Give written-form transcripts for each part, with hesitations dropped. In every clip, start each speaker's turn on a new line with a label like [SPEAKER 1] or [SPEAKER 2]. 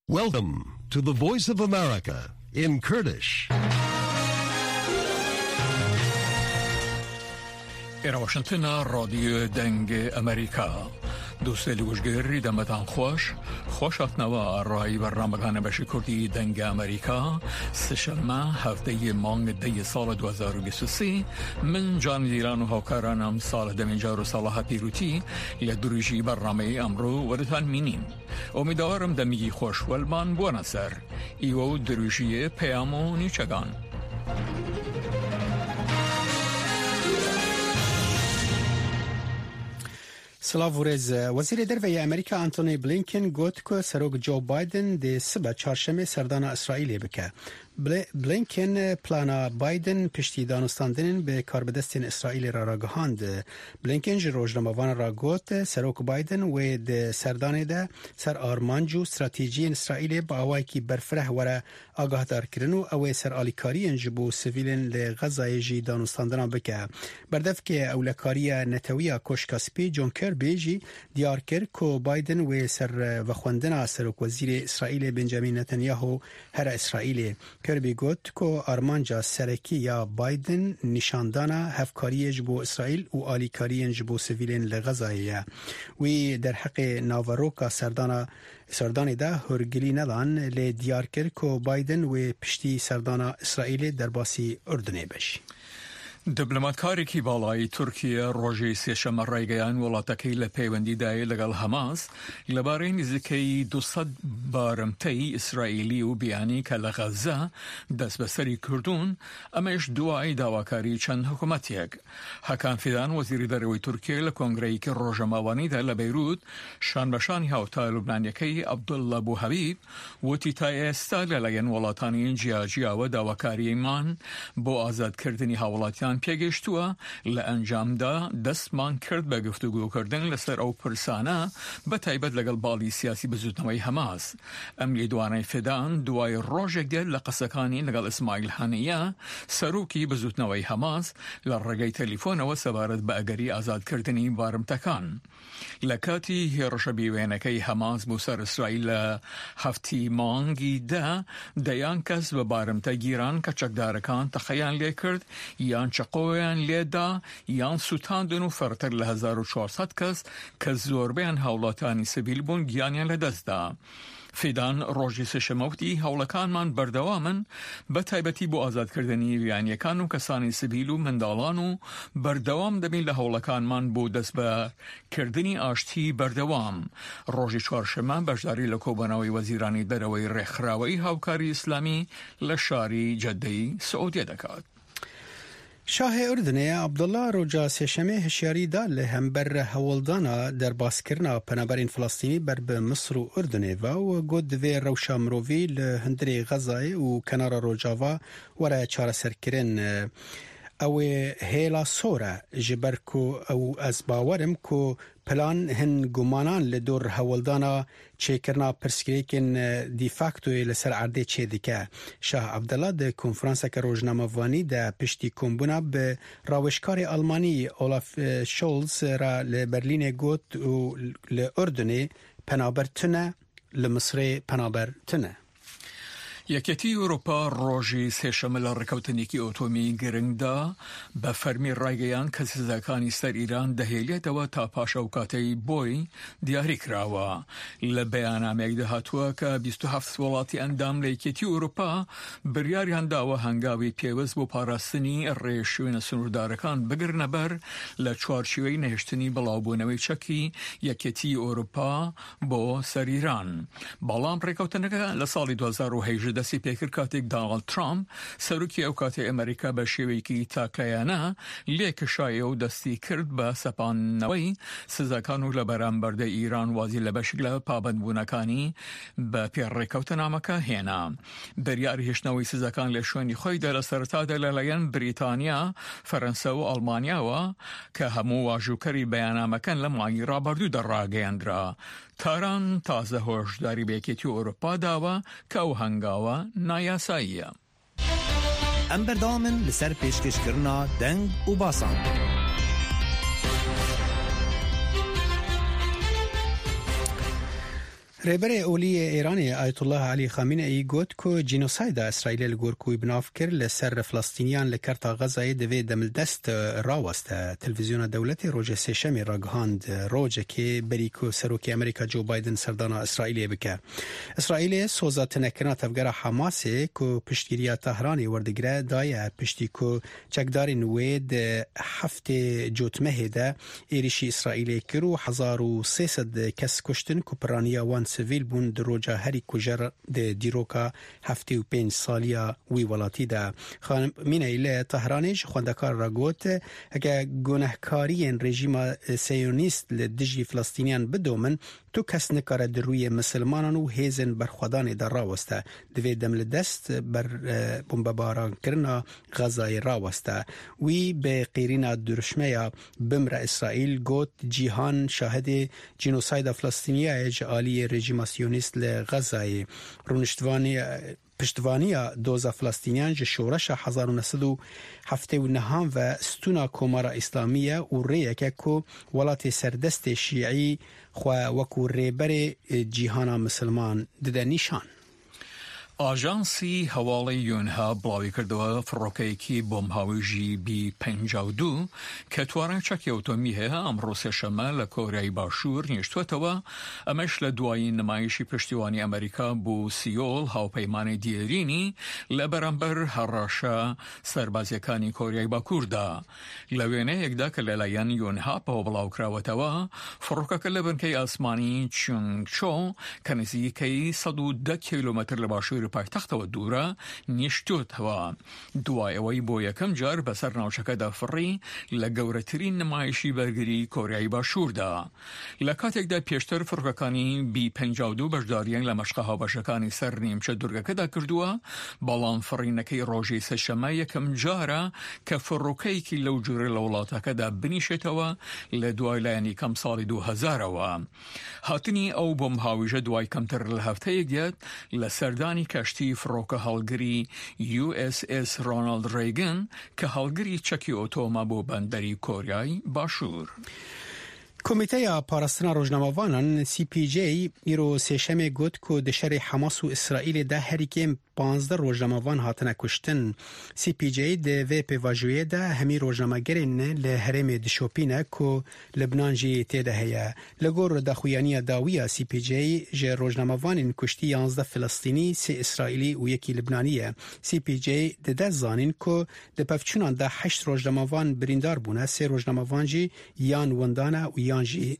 [SPEAKER 1] Welcome to the Voice of America in Kurdish.
[SPEAKER 2] إلى واشنطن راديو دنگ أمريكا دوستي وشگری دمتان خوشت نوا رای برنامه‌گان بشی کردی دنگ أمريكا سشنبه هفته مانگ دی سال 2023 من جان دیران و هاوکارانم سال دمینجار و صلاح پیروتی لدروجی برنامه امرو ودتان مینیم امیدوارم دمیگی خوش ولمان بوانسر ایو دروجی پیامو نیچگان
[SPEAKER 3] سلاورز وزیر دروی امریکا آنتونی بلینکن گفت که سروک جو بایدن دی سبت چهارشنبه سردان اسرائیل بکه. بلینکن پلانا بایدن پشتی دانستاندن به کاربدستین اسرائیل را گهاند. بلینکن روزنامه‌وان را گفت سروک بایدن و د سردان ده سر آرمانجو استراتژی اسرائیل با اوای کی برفره وره آگاهدار کردن و اوای سر آلیکاری انجبو سیویلن لغزای جی دانستاندن بکه. بردف که اولکاری نتویا کوشکاسپی جون کربی دیار کرد که بایدن و سر وخوندن سروک وزیر اسرائیل بنجامین نتانیاهو هر اسرائیل کربی گفت که آرمانجا سرکی یا بایدن نشاندانا هفکاری جبو اسرائیل و آلیکاری جبو سیویلین لغزایه وی در حق ناوروکا سردان ده هرگلی ندان لی دیار کرد که بایدن و پشتی سردان اسرائیل در باسی اردنه بشی.
[SPEAKER 2] دیپلۆماتکاری کی بالای ترکیه ڕۆژی سێشەمە ڕێگەیان وڵاتەکەی لە پەیوەندیدای لەگەڵ هەماس لەبارەی نزیکەی 200 بارمتەی ئیسرائیلی و بیانی کە لە غەزە دەست بەسەری کردوون ئەمەش دوای داواکاری چەند حکوومەتێک. هەکان فیدان وەزیری دەرەوەی تورکیە لە کۆنگرەیەکی ڕۆژەماوانیدا لە بەیروت شانبەشانی هاوتا لوبنانیەکەی عەبدوڵڵا بوهەبیب وتی تا ئێستا لەلایەن وڵاتانی جیاجیاوە داواکاریمان بۆ ئازادکردنی هاوڵاتیان پیگشتووە لە ئەنجامدا دەستمان کرد بە گفتوگۆکردن لەسەر ئەو پرسانە بە تایبەت لەگەڵ باڵی سیاسی بزوتنەوەی هەماس. ئەم لێدوانەی فدان دوای ڕۆژێک دێت لە قسەکانی لەگەڵ ئیسماعیل هەنیە سەرۆکی بزوتنەوەی هەماس لە ڕێگەی تەلیفۆنەوە سەبارەت بە ئەگەری ئازادکردنی بارمتەکان. لە کاتی هێرشە بیوێنەکەی هەماس بۆ سەر ئیسرائیل لە هەفتی مانگی دەیان کەس بە بارمتە گیران کە چەکدارەکان تەخەیان لێ کرد یان قویان لیدا یان سوتاندن و فرتر ل 1400 کس که زوربیان هاولاتانی سیویل بون گیانیان لدزدا. فیدان ڕۆژی سێشەمەوتی هەوڵەکانمان بەردەوامن بە تایبەتی بۆ ئازادکردنی ویانیەکان و کەسانی سیڤیل و منداڵان و بەردەوام دەبین لە هەوڵەکانمان بۆ دەستبەکردنی ئاشتی بەردەوام. ڕۆژی چوارشەمە بەشداری لە کۆبوونەوەی وەزیرانی دەرەوەی ڕێکخراوەی هاوکاری ئیسلامی لە شاری جەدەی سعودیە دەکات.
[SPEAKER 3] شاه اردنه عبدالله روجا سێشەمێ هشیاری دا لە هەمبەر هەوڵدانا دەرباسکردنا پەنابەرین فلەستینی بەر بە مسر و اردنێڤ و گوت divê rewşa mirovî li hundirê Xezayê û kenara rojava were çareserkirin. Ew ê hêla sor e ji ber ku ew ez bawerim ku plan hin gumanan li dor hewldana çêkirina pirsgirêkên de factoyê li ser erdê çê dike. Şah Abdullah di konferanseke rojnamevanî de piştî kombûna bi rawişkarê Almanî Olaf Scholz ra li Berlînê got û li Urdunê penaber tune li Misrê penaber tune.
[SPEAKER 2] یەکێتی ئەوروپا ڕۆژی سێشەمە لە ڕێکەوتنێکی ئۆتۆمی گرنگدا بە فەرمی ڕایگەیان کە سزاکانی سەر ئیران دەهێڵێتەوە تا پاش ئەو کاتەی بۆی دیاری کراوە. لە بەیاننامەیەک دەهاتووە کە 27 وڵاتی ئەندام لە یەکێتی ئەوروپا بڕیاریان داوە هەنگاوی پێوەست بۆ پاراستنی ڕێشوێنە سنووردارەکان بگرنە بەر لە چوارچێوەی نەهێشتنی بڵاوبوونەوەی چەکی یەکێتی ئەوروپا بۆ سەر ئیران. بەڵام ڕێکەوتنەکە لە ساڵی 2018 دەستی پێکرد کاتێک دانالد ترامپ سەرۆکی ئەو کاتێ ئەمریکا بە شێوەیەکی تاکلایانە لێکشایە و دەستی کرد بە سەپاندنەوەی سزاکان و لە بەرامبەردە ئیران وازی لە بەشێک لە پابەندبوونەکانی بە پێڕێکەوتنامەکە هێنا. بەریاری هێشتنەوەی سزاکان لە شوێنی خۆیدا لە سەرەتادا لەلایەن بریتانیا، فەرەنسا و ئەڵمانیاوە کە هەموو واژووکەری بەیاننامەکان لە مانگی ڕابردوودا ڕاگەیاندرا. تاران تازە هۆشداری بە یەکێتی ئەوروپا داوە کە ئەو هەنگاوە نایاساییە.
[SPEAKER 4] ئەم بەردەوامن لەسەر پێشکەشکردنا دەنگ و باسان.
[SPEAKER 3] رهبر اولی ایران آیت الله علی خامنه‌ای گفت که جنوساید اسرائیل لگورکوی بناف کرد لسر فلسطینیان لکرتا غزه دوی دمل دست راوسته. تلویزیون دولت روز سهشنبه راگهاند روز که بریکو سروک امریکا جو بایدن سردانا اسرائیل بکه. اسرائیل سوزات نکرنا تفگر حماس که پشتگیری تهران وردگره دای پشتی که چکدار نوید هفته جوتمه ده ایریشی اسرائیل کرو 1300 کس کشتن کپرانیا وان سویل بون در روجا هری کجر ده دیروکا 75 سالیا وی ولاتی ده. خامنه‌ای تهرانیش خوندکار را گوت اگه گناهکاری رژیم سیونیست لدجی فلسطینیان بدومن تو کس نکاره در روی مسلمانان و هیزن برخوادان در راوسته دوی دمل دست بر بمباران کرنا غزای راوسته. وی به قیرین درشمه بمر اسرائیل گوت جیهان شاهد جنوساید فلسطینی اجعالی رژیم سیونیست لغزای رونشتوانی پشتوانی دوزا فلسطینیان شورش 1979 و ستونا کومارا اسلامیه و ریکه که ولات سردست شیعی خو وکو ریبر جیهان مسلمان دده نیشان.
[SPEAKER 2] آژانسی هەواڵی یونها بڵاوی کردەوە فڕۆکەیەکی بۆمهاویژی B-52 کە توانای چەکی ئۆتۆمی هەیە ئەمڕۆ سێشەممە لە کۆریای باشوور نیشتوێتەوە. ئەمەش لە دوایی نمایشی پشتیوانی ئەمریکا بۆ سیۆڵ هاوپەیمانی دیێرینی لە بەرامبەر هەڕاشە سەربازیەکانی کۆریای باکووردا. لە وێنەیەکدا کە لەلایەن یونها بەوە بڵاوکراوەتەوە فڕۆکەکە لە بنکەی ئاسمانی چنگچۆ کە نزیکەی 110 کیلومتر لە باشوور پایتەختەوە دوورە نیشتوتەوە. دوای ئەوەی بۆ یەکەم جار بەسەر ناوچەکەدا فڕی لە گەورەترین نمایشی بەرگری کۆریای باشووردا. لە کاتێکدا پێشتر فڕۆکەکانی B-52 بەشداریان لە مەشقە هاوبەشەکانی سەر نیمچە دوورگەکەدا کردووە، بەڵام فڕینەکەی ڕۆژی سەشەممە یەکەم جارە کە فڕۆکەیەکی لەو جوورە لە وڵاتەکەدا بنیشێتەوە لە دوای لایەنی کەم ساڵی 2000ەوە. هاتنی ئەو بۆمهاویژە دوای کەمتر لە هەفتەیەک دێت لە سەردانی کەشتی فڕۆکە هەڵگری USS رۆناڵد ڕێگن کە هەڵگری چەکی ئۆتۆمە بۆ بەندەری کۆریای باشوور.
[SPEAKER 3] کمیته پاراستنا روزنامه‌وانان CPJ ایرو سهشنبه گفت که دشر حماس و اسرائیل ده هریکه 15 روزنامه‌وان هاتنه کشتن. CPJ ده و پیواژویه ده همی روزنامه‌گرین لحرم دشوپینه که لبنان جی تیده هیا. لگور دخویانی داویه CPJ جه روزنامه‌وان کشتی 11 فلسطینی 3 اسرائیلی و یکی لبنانیه. CPJ ده زانین که ده پفچونان ده 8 روزنامه‌وان بریندار بونه، 3 روزنامه‌وان جی یان وندانه و یانجی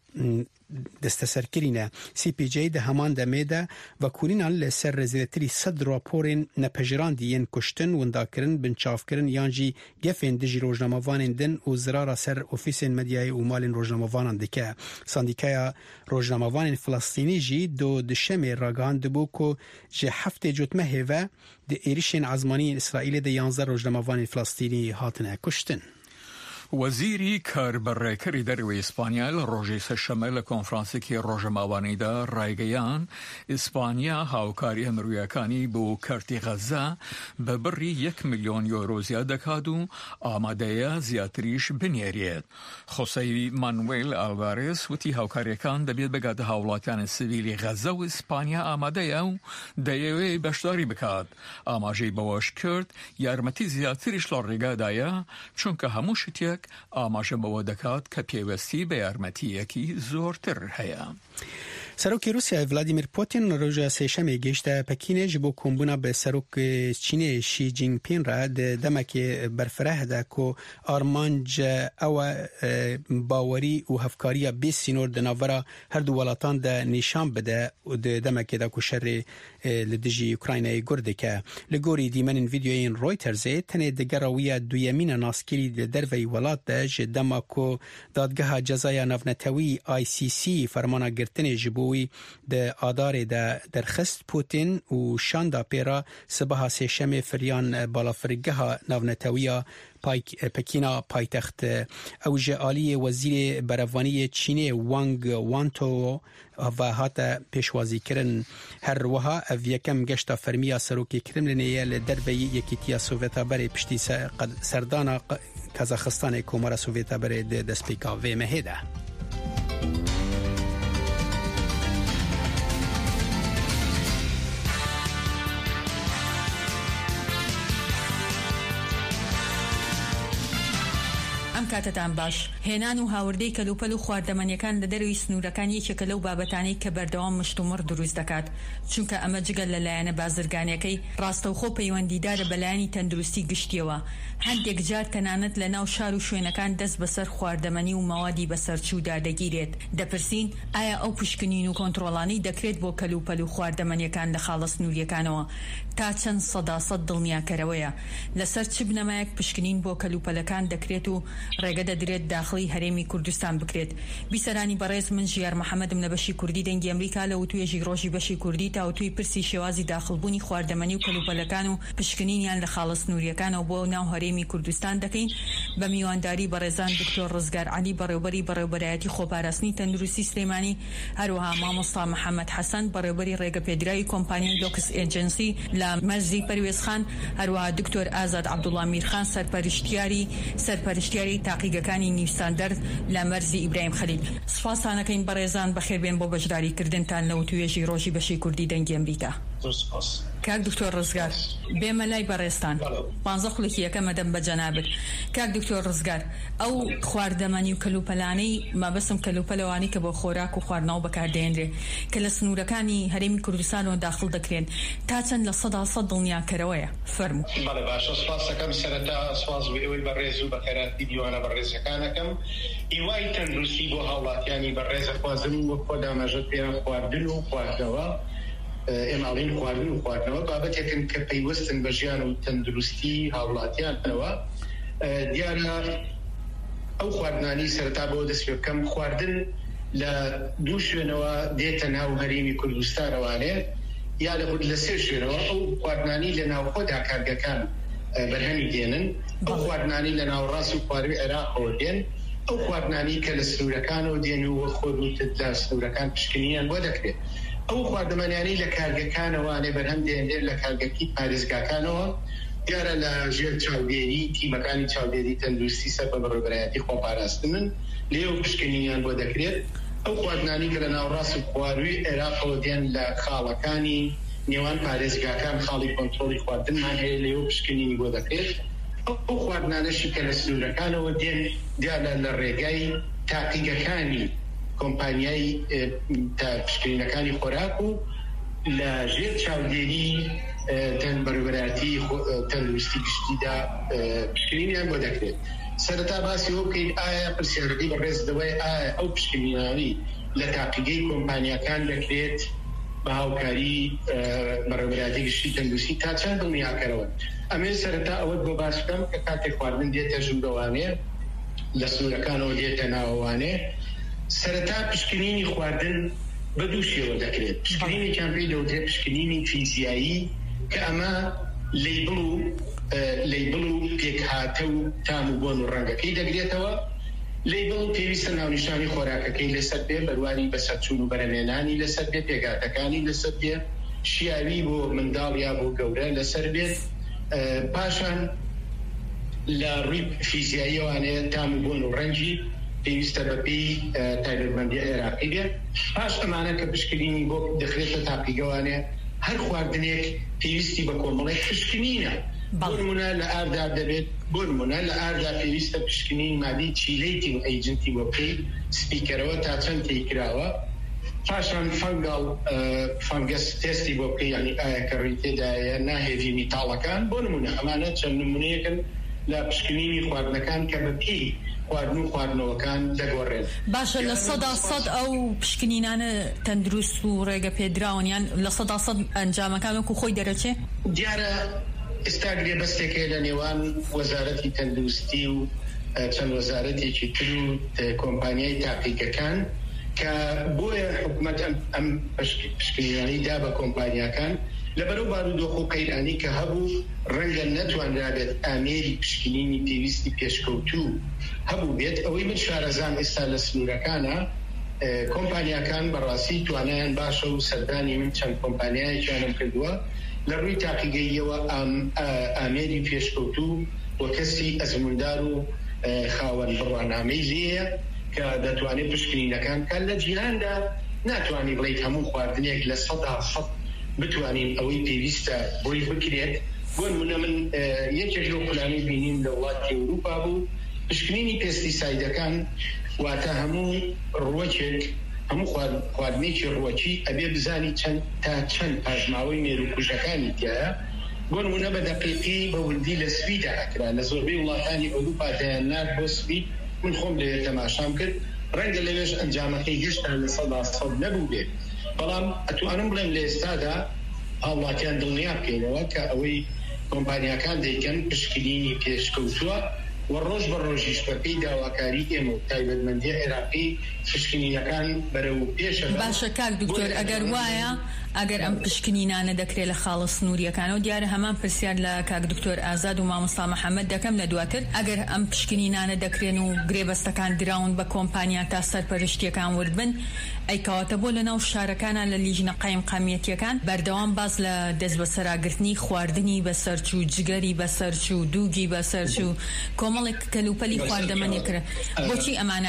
[SPEAKER 3] دستسرکرینه. CPJ ده همان دمیده و کورینان لسر رزیلتری 100 راپورین نپجران دیین کشتن ونداکرن بنچافکرن یانجی گفین دجی روزنامه‌وانین دن و زرارا سر اوفیسین مدیای و مالین روزنامه‌وانان دکه. ساندیکای روزنامه‌وانین فلسطینی جی دو دشمه راگان دبو که جه هفته جوتمه و ده ایریشین عزمانی اسرائیل ده 11 روزنامه‌وانین فلسطینی هاتنه کشتن.
[SPEAKER 2] وەزیری کاربڕێکەری دەروی ئیسپانیا لە ڕۆژی سەشەممە لە کۆنفرانسێکی ڕۆژەماوانیدا ڕایگەیان ئیسپانیا هاوکاری هەمرویەکانی بۆ کەرتی غەزە بە بڕی 1 ملیۆن یۆرۆ زیاد دەکات و ئامادەیە زیاتریش بنێرێت. خۆسەی مانوێل ئالڤارێز وتی هاوکاریەکان دەبێت بەگاتە هاوڵاتیانی سیڤیلی غەزە و ئیسپانیا ئامادەیە و دەیەوێت بەشداری بکات. ئاماژەی بەوەش کرد یارمەتی زیاتریش لە ڕێگادایە چونکە هەموو شتێک ئاماژە بەوە دەکات کە پێوەستی بە یارمەتیەکی زۆرتر هەیە.
[SPEAKER 3] سروک روسیا ولادیمیر پوتین روز سهشنبه گشت پکین جبو کمبونا به سروک چین شی جینگ پین را دمک برفره ده کو آرمانج او باوری و هفکاری بیسینور دناورا هر دو ولاتان ده نشان بده دمک ده کو شر لدجی اوکراینای گرده که لگوری دیمن ویدیوین رویترز تنه دگراوی دویمین ناسکری دروی ولات ده دمکو دادگاه جزای نفنتوی ICC فرمانا گرتن جبو ده آدار ده درخست پوتین و شاندا پیرا سبها سهشنبه فریان بالافرگه ناونتویا پکینا پایتخت اوج عالی وزیر بروانی چین وانگ وانتو و هات پیشوازی کرن هر وها او یکم گشتا فرمیا سروکی کرملینیه لدربی یکیتیا سوویتا بری پشتی سردانا کازاخستان کومارا سوویتا بری دسپیکا و مهده.
[SPEAKER 5] کاتتان باش. هێنان و هاوردەی کەلوپەل و خواردەمەنیەکان لە دەروی سنوورەکان یەکێکە لەو بابەتانەی کە بەردەوام مشتومڕ دروست دەکات، چونکە ئەمە جگەل لەلایەنە بازرگانیەکەی ڕاستەوخۆ پەیوەندیدارە بەلایەنی تەندروستی گشتیەوە. هەندێک جار تەنانەت لە ناو شار و شوێنەکان دەست بەسەر خواردەمەنی و مەوادی بەسەرچوودا دەگیرێت. دەپرسین ئایا ئەو پشکنین و کۆنتڕۆڵانەی دەکرێت بۆ کەلوپەل و خواردەمەنیەکان لە خاڵە سنووریەکانەوە تا چەند سەداسەد دڵنیاکەرەوەیە لەسەر چ بنەمایەک پشکنین بۆ کەلوپەلەکان دەکرێت و ڕێگە دەدرێت داخڵی هەرێمی کوردستان بکرێت. بیسەرانی بەڕێز، من ژیار محەممەدم لە بەشی کوردی دەنگی ئەمریکا لە وتوێژی ڕۆژی بەشی کوردی تا وتوی پرسی شێوازی داخڵبوونی خواردەمەنی و کەلوپەلەکان و پشکنینیان لە خاڵە سنووریەکانەوە بۆ ناو هەرێمی کوردستان دەکەین بە میوانداری بەڕێزان دکتۆر ڕزگار عەلی بەڕێوەبەری بەڕێوەبەرایەتی خۆپاراستنی تەندروستی سلێمانی، هەروەها مامۆستا محەممەد حەسەن بەڕێوەبەری ڕێگەپێدراوی کۆمپانیای لۆکس ئێجنسی لە مەرزی پەروێزخان، هەروەها دکتۆر ئازاد عەبدوڵڵا میرخان سەرپەرشتیاری تاقیگەکانی نیوستاندەر لە مەرزی ئیبراهیم خەلیل. سوپاسانەکەین بەڕێزان، بەخێربێن بۆ بەشداریکردنتان لە وتوێژی ڕۆژی بەشی کوردی دەنگی ئەمریکا. کاک دکتۆر ڕزگار، بێمە لای بەڕێستان 15 خولێکی یەکەمە دەم بە جەنابەت. کاک دکتۆر ڕزگار، ئەو خواردەمەنی و کەلوپەلانەی مەبەستم کەلوپەلەوانی کە بۆ خۆراک و خواردنەوە بەکاردێنرێ کە لە سنوورەکانی هەرێمی کوردستانەوە داخڵ دەکرێن، تا چەند لە 100% دڵنیاکەرەوەیە؟ فەرموو.
[SPEAKER 6] بەڵێ باشە، سپاس دەکەم. سەرەتا سپاس بۆ ئێوەی بەڕێز و بەخێراتی دیوانە بەڕێزەکانەکەم. هیوای تەندروستی بۆ هاوڵاتیانی بەڕێزە خوازم وەک خۆ دامەژەت پێیان خواردن و خواردنەوە، ئێماڵین خواردن و خواردنەوە بابەتێکن کە پەیوەستن بە ژیان و تەندروستی هاوڵاتیانەوە. دیارە ئەو خواردنانی سەرەتا بۆ دەست پێ بکەم، خواردن لە دوو شوێنەوە دێتە ناو هەرێمی کوردستانەوانێ یا لە سێ شوێنەوە. ئەو خواردنانی لە ناوخۆدا کارگەکان بەرهەمی دێنن، ئەو خواردنانی لە ناوڕاست و خواردنی عێراقەوە دێن، ئەو خواردنانی کە لە سنوورەکانەوە دێن و خۆروتت لە سنوورەکان پشکنیان بۆ دەکرێت. ئەو خواردەمەنیانی لە کارگەکانەوانێ بەرهەم دێنێت لە کارگەکی پارێزگاکانەوە. دیارە لە ژێر چاودێری تیمەکانی چاودێری تەندروستی سەر بە بەڕێوەبەرایەتی خۆپاراستنن لێو پشکنیان بۆ دەکرێت. ئەو خواردنانی کە لە ناوڕاست و خواروی عێراقەوە دێن لە خاڵەکانی نێوان پارێزگاکان خاڵی کۆنتڕۆڵی خواردنمان هەیە لێو پشکنینی بۆ دەکرێت. ئەو خواردنانەشی کە لە سنوورەکانەوە دێن دیارە لە ڕێگای تاقیگەکانی کۆمپانیای پشکنینەکانی خۆراک و لە ژێر چاودێری بەڕێوەبەرایەتی تەندروستی گشتیدا پشکنینیان بۆ دەکرێت. سەرەتا باسی ئەو بکەین ئایا پرسیارەکەی بەڕێزەوەی ئایا ئەو پشکنینانی لە تاقیگەی کۆمپانیەکان دەکرێت بە هاوکاری بەڕێوەبەرایەتی گشتی تەندروستی تا چەند دڵنیاکەرەوە. ئەمێ سەرەتا ئەوەت بۆ باس بکەم کە کاتێک خواردن دێتە ژوورەوانێ لە سنوورەکانەوە دێتە ناوەوانێ، سەرەتا پشکنینی خواردن بە دوو شێوە دەکرێت. پشکنینێکیان پێی دەوترێت پشکنینی فیزیایی کە ئەمە لەیبڵ و پێکهاتە و تام و بۆن و ڕەنگەکەی دەگرێتەوە. لەیبڵ پێویستە ناونیشانی خۆراکەکەی لەسەر بێ، بەروانی بەسەرچوون و بەرەمێنانی لەسەر بێ، پێکهاتەکانی لەسەر بێ، شیاوی بۆ منداڵ یا بۆ گەورە لەسەر بێت. پاشان لە ڕووی فیزیاییەوانەیە تام و بۆن و ڕەنگی پێویستە بەپێی تایبەتمەندی عێراقی بێت. پاش ئەمانە کە پشکنینی بۆ دەخرێتە تاقیگەوانێ، هەر خواردنێک پێویستی بە کۆمەڵێک پشکنینە. بۆ نمونە لە ئاردا دەبێت، بۆ نمونە لە ئاردا پێویستە پشکنین مادەی چیلەیتی و ئەیجنتی بۆ بکەی سپیکەرەوە تا چەند تێکراوە. پاشان فەنگەس تێستی بۆ بکەی، یعنی ئایا کە ڕووی تێدایە ناهێوی میتاڵەکان. بۆ نمونە ئەمانە چەند نمونەیەکن لە پشکنینی خواردنەکان کە بەپێی خواردن و خواردنەوەکان دەگۆڕێن.
[SPEAKER 5] باشە، لە 100% ئەو پشکنینانە تەندروست و ڕێگە پێدراونیان لە 100% ئەنجامەکان وەکو خۆی دەرەچێ؟
[SPEAKER 6] دیارە ئێستا گرێبەستێکە لە نێوان وەزارەتی تەندروستی و چەند وەزارەتێکی تر و کۆمپانیای تاقیگەکان کە بۆیە حکومەت ئەم پشکنینانی دا بە کۆمپانیاکان لەبەرەو بارودۆخ و قەیرانی کە هەبوو ڕەنگە نەتوانرابێت ئامێری پشکنینی پێویستی پێشکەوتوو هەبوو بێت. ئەوەی من شارەزان ئێستا لە سنوورەکانە کۆمپانیاکان بەڕاستی توانایان باشە و سەردانی من چەند کۆمپانیایەکیانم کردووە لە ڕووی تاقیگەیەوە ئامێری پێشکەوتوو بۆ کەسی ئەزموندار و خاوەن بڕوانامەی لێیە کە دەتوانێت پشکنینەکان کە لە جیهاندا ناتوانانی بڵیت هەموو خواردنێک لە 100% بتوانین ئەوەی پێویستە بۆی بکرێت. بۆ نمونە من یەکێک لەو پلانەی بینیم لە وڵاتی ئەوروپا بوو پشکنینی پێستیسایدەکان واتە هەموو ڕووەکێک هەموو خواردنێکی ڕووەکی ئەبێ بزانی تا چەند پاژماوەی مێروکوژەکانی تایە. بۆ نمونە بە دەقیقی بە وردی لە سویدا ئەکرا لە زۆربەی وڵاتانی ئەوروپا دەیانات بۆ سوید من خۆم لەوێ تەماشام کرد ڕەنگە لەوێش ئەنجامەکەی هێشتا لە 100% نەبوو بێ، بەڵام ئەتوانم بڵێم لە ئێستادا هاوڵاتیان دڵنیا بکەینەوە کە ئەوەی کۆمپانیاکان دەیکەن پشکنینی پێشکەوتووە و ڕۆژ بە ڕۆژیش بەپێی داواکاری ئێمە و تایبەتمەندی عێراقی پشکنینەکان بەرەو پێشە.
[SPEAKER 5] باشە کاک دکتۆر، ئەگەر وایە ئەگەر ئەم پشکنینانە دەکرێت لە خاڵە سنووریەکانەوە دیارە هەمان پرسیار لە کاک دکتۆر ئازاد و مامۆستا محەممەد دەکەم لە دواتر ئەگەر ئەم پشکنینانە دەکرێن و گرێبەستەکان دراون بە کۆمپانیا تا سەرپەرشتیەکان وردبن ئەیکەواتە بۆ لەناو شارەکانە لە لیژنە قایمقامیەتیەکان بەردەوام باز لە دەست بە سەراگرتنی خواردنی بەسەرچوو جگەری بەسەرچوو دووگی بەسەرچوو کۆمەڵێک کەلوپەلی خواردەمەنی کرد. بۆچی ئەمانە؟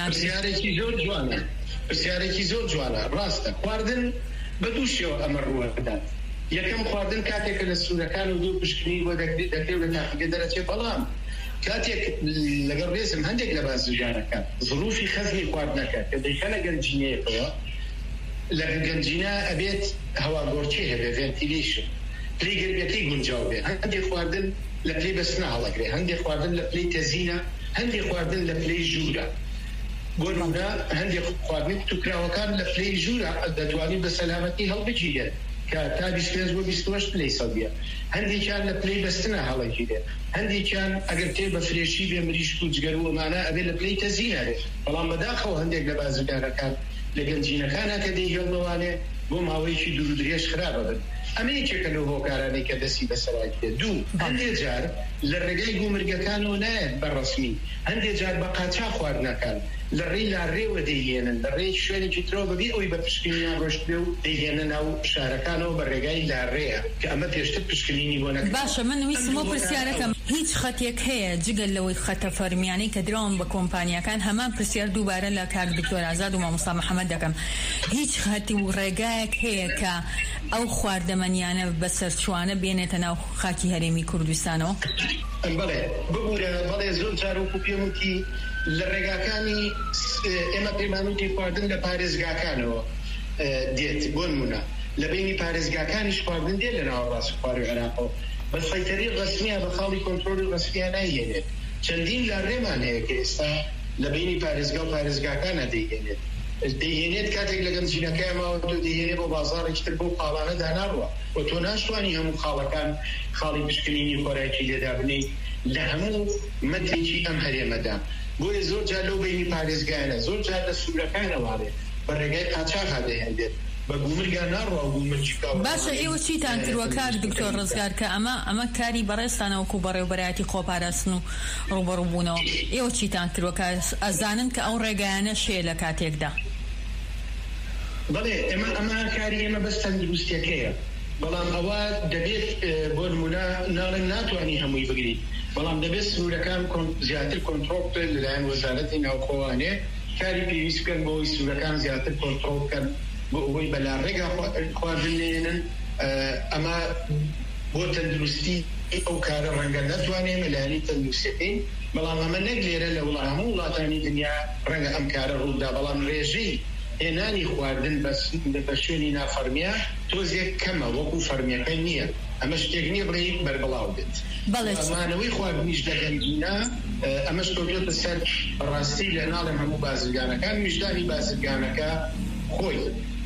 [SPEAKER 6] پرسیارێکی زۆر جوانە. ڕاستە خواردن بە دوو شێوە ئەمە ڕوودات. یەکەم خواردن کاتێکە لە سوورەکان و دوو پشکنی بۆ دەکرێت لە تاقیگە دەرەچێت، بەڵام کاتێک لەگەڵ ڕێزم هەندێک لە بازرگانەکان ظروفی خەزمی خواردنەکە کە دەیخەنە گەنجینەیەکەوە لە گەنجینە ئەبێت هەواگۆڕچی هەبێ ڤێنتیلیشن پلەی گەرمیەکەی گونجاو بێ. هەندێک خواردن لە پلەی بەستنە هەڵەگرێ، هەندێک خواردن لە پلەی تەزینە، هەندێک خواردن لە پلەی ژوورە. بۆ نمونە هەندێک خواردنی توکراوەکان لە پلەی ژوورە دەتوانین بە سەلامەتی هەڵبگیرێت کە تا 25 بۆ 28 پلەی سەدیە. هەندێکیان لە پلەی بەستنە هەڵەگیرێت، هەندێکیان ئەگەر تێ بە فرێشی بێ مریشک و جگەر و ئەمانە ئەبێ لە پلەی تەزینە بێت. بەڵام بەداخەوە هەندێک لە بازرگانەکان لە گەنجینەکانە کە دەیهێڵنەوانێ بۆ ماوەیەکی دوور و درێژ خراپە بن. ئەمە یەکێکە لەو هۆکارانەی کە دەستی بەسەرایەتێ. دوو هەندێک جار لە ڕێگەی گومرگەکانەوە نایەت بەڕەسمی، هەندێک جار بە قاچاق خواردنەکان لە ڕێی لاڕێوە دەیهێنن، لە ڕێی شوێنێکی ترەوە بەبێ ئەوی بە پشکنینیان ڕۆشت بێ و دەیهێنە ناو شارەکانەوە بە ڕێگای لاڕێیە کە ئەمە پێشتر پشکنینی بۆ نەکرێت.
[SPEAKER 5] باشە، من ویستم بۆ پرسیارەکەم هیچ خەتێک هەیە جگەل لەوەی خەتە فەرمیانەی کە دراون بە کۆمپانیاکان هەمان پرسیار دووبارە لە کاک دکتۆر ئازاد و مامۆستا محەممەد دەکەم. هیچ خەتی و ڕێگایەک هەیە کە ئەو خواردەمەنیانە بەسەرچوانە بێنێتە ناو خاکی هەرێمی کوردستانەوە؟
[SPEAKER 6] بەڵێ ببوورە، بەڵێ زۆر جارۆکو پێم وتی لە ڕێگاکانی ئێمە پەیمانوتی خواردن لە پارێزگاکانەوە دێت. بۆ نمونە لە بینی پارێزگاکانیش خواردن دێت لە ناوەڕاستی خواری عێراقەوە، بە سەیتەری ڕەسمیە بە خاڵی کۆنتڕۆلی ڕەسمیە نایهێنێت. چەندین لە ڕێمان هەیە کە ئێستا لە بینی پارێزگا و پارێزگاکانە دەیهێنێت کاتێک لە گەنجینەکەی ماوە تۆ دەیهێنێت بۆ بازاڕێکی تر بۆ قاڵانەدا ناڕوە و تۆ ناشتوانی هەموو خاڵەکان خاڵی پشکنینی خۆراکی لێدا بنیت لە هەموو مەتێکی ئەم هەرێمەدا. بۆیە زۆر جار لەو بینی پارێزگایانە زۆر جار لە سوورەکانەوەڵێ بە ڕێگای قاچاقا دەیهێنێت بە گومرگان ناڕوە و گومرجیکاوە.
[SPEAKER 5] باشە، ئێوە چیتان کردووە کار دکتۆر ڕزگار کە ئەمە کاری بەڕێستانەوەکو بەڕێوەبەرایەتی خۆپاراستن و ڕوبەڕووبوونەوە ئێوە چیتان کردووە کە ئەزانن کە ئەو ڕێگایانە شێ لە کاتێکدا؟
[SPEAKER 6] بەڵێ ئەمە کاری ئێمە بەس تەندروستیەکەیە، بەڵام ئەوە دەبێت بۆ نمونە ناڵێن ناتوانانی هەمووی بگریت، بەڵام دەبێت سوورەکان زیاتر کۆنتڕۆڵ بکرێت لەلایەن وەزارەتی ناوخۆوانێ کاری پێویست بکەن بۆ ئەوەی سوورەکان زیاتر کۆنتڕۆڵ بکەن بۆ ئەوەی بەلا ڕێگا خواردن لێنن. ئەمە بۆ تەندروستی ئەو کارە ڕەنگە ناتوانێت لەلایەنی تەندروستیەکەین، بەڵام ئەمە نەک لێرە لە هەموو وڵاتانی دنیا ڕەنگە ئەم کارە ڕوودا، بەڵام ڕێژەی هێنانی خواردن بە شوێنی نافەرمیە تۆزێک کەمە وەکو فەرمیەکەی نییە. ئەمە شتێک نییە بڵێ بەربڵاو بێت. ئەمانەوەی خواردنیش لە گەنجینە ئەمەش تۆگێتە سەر ڕاستی لە ناڵێم هەموو بازرگانەکان میژدانی بازرگانەکە خۆی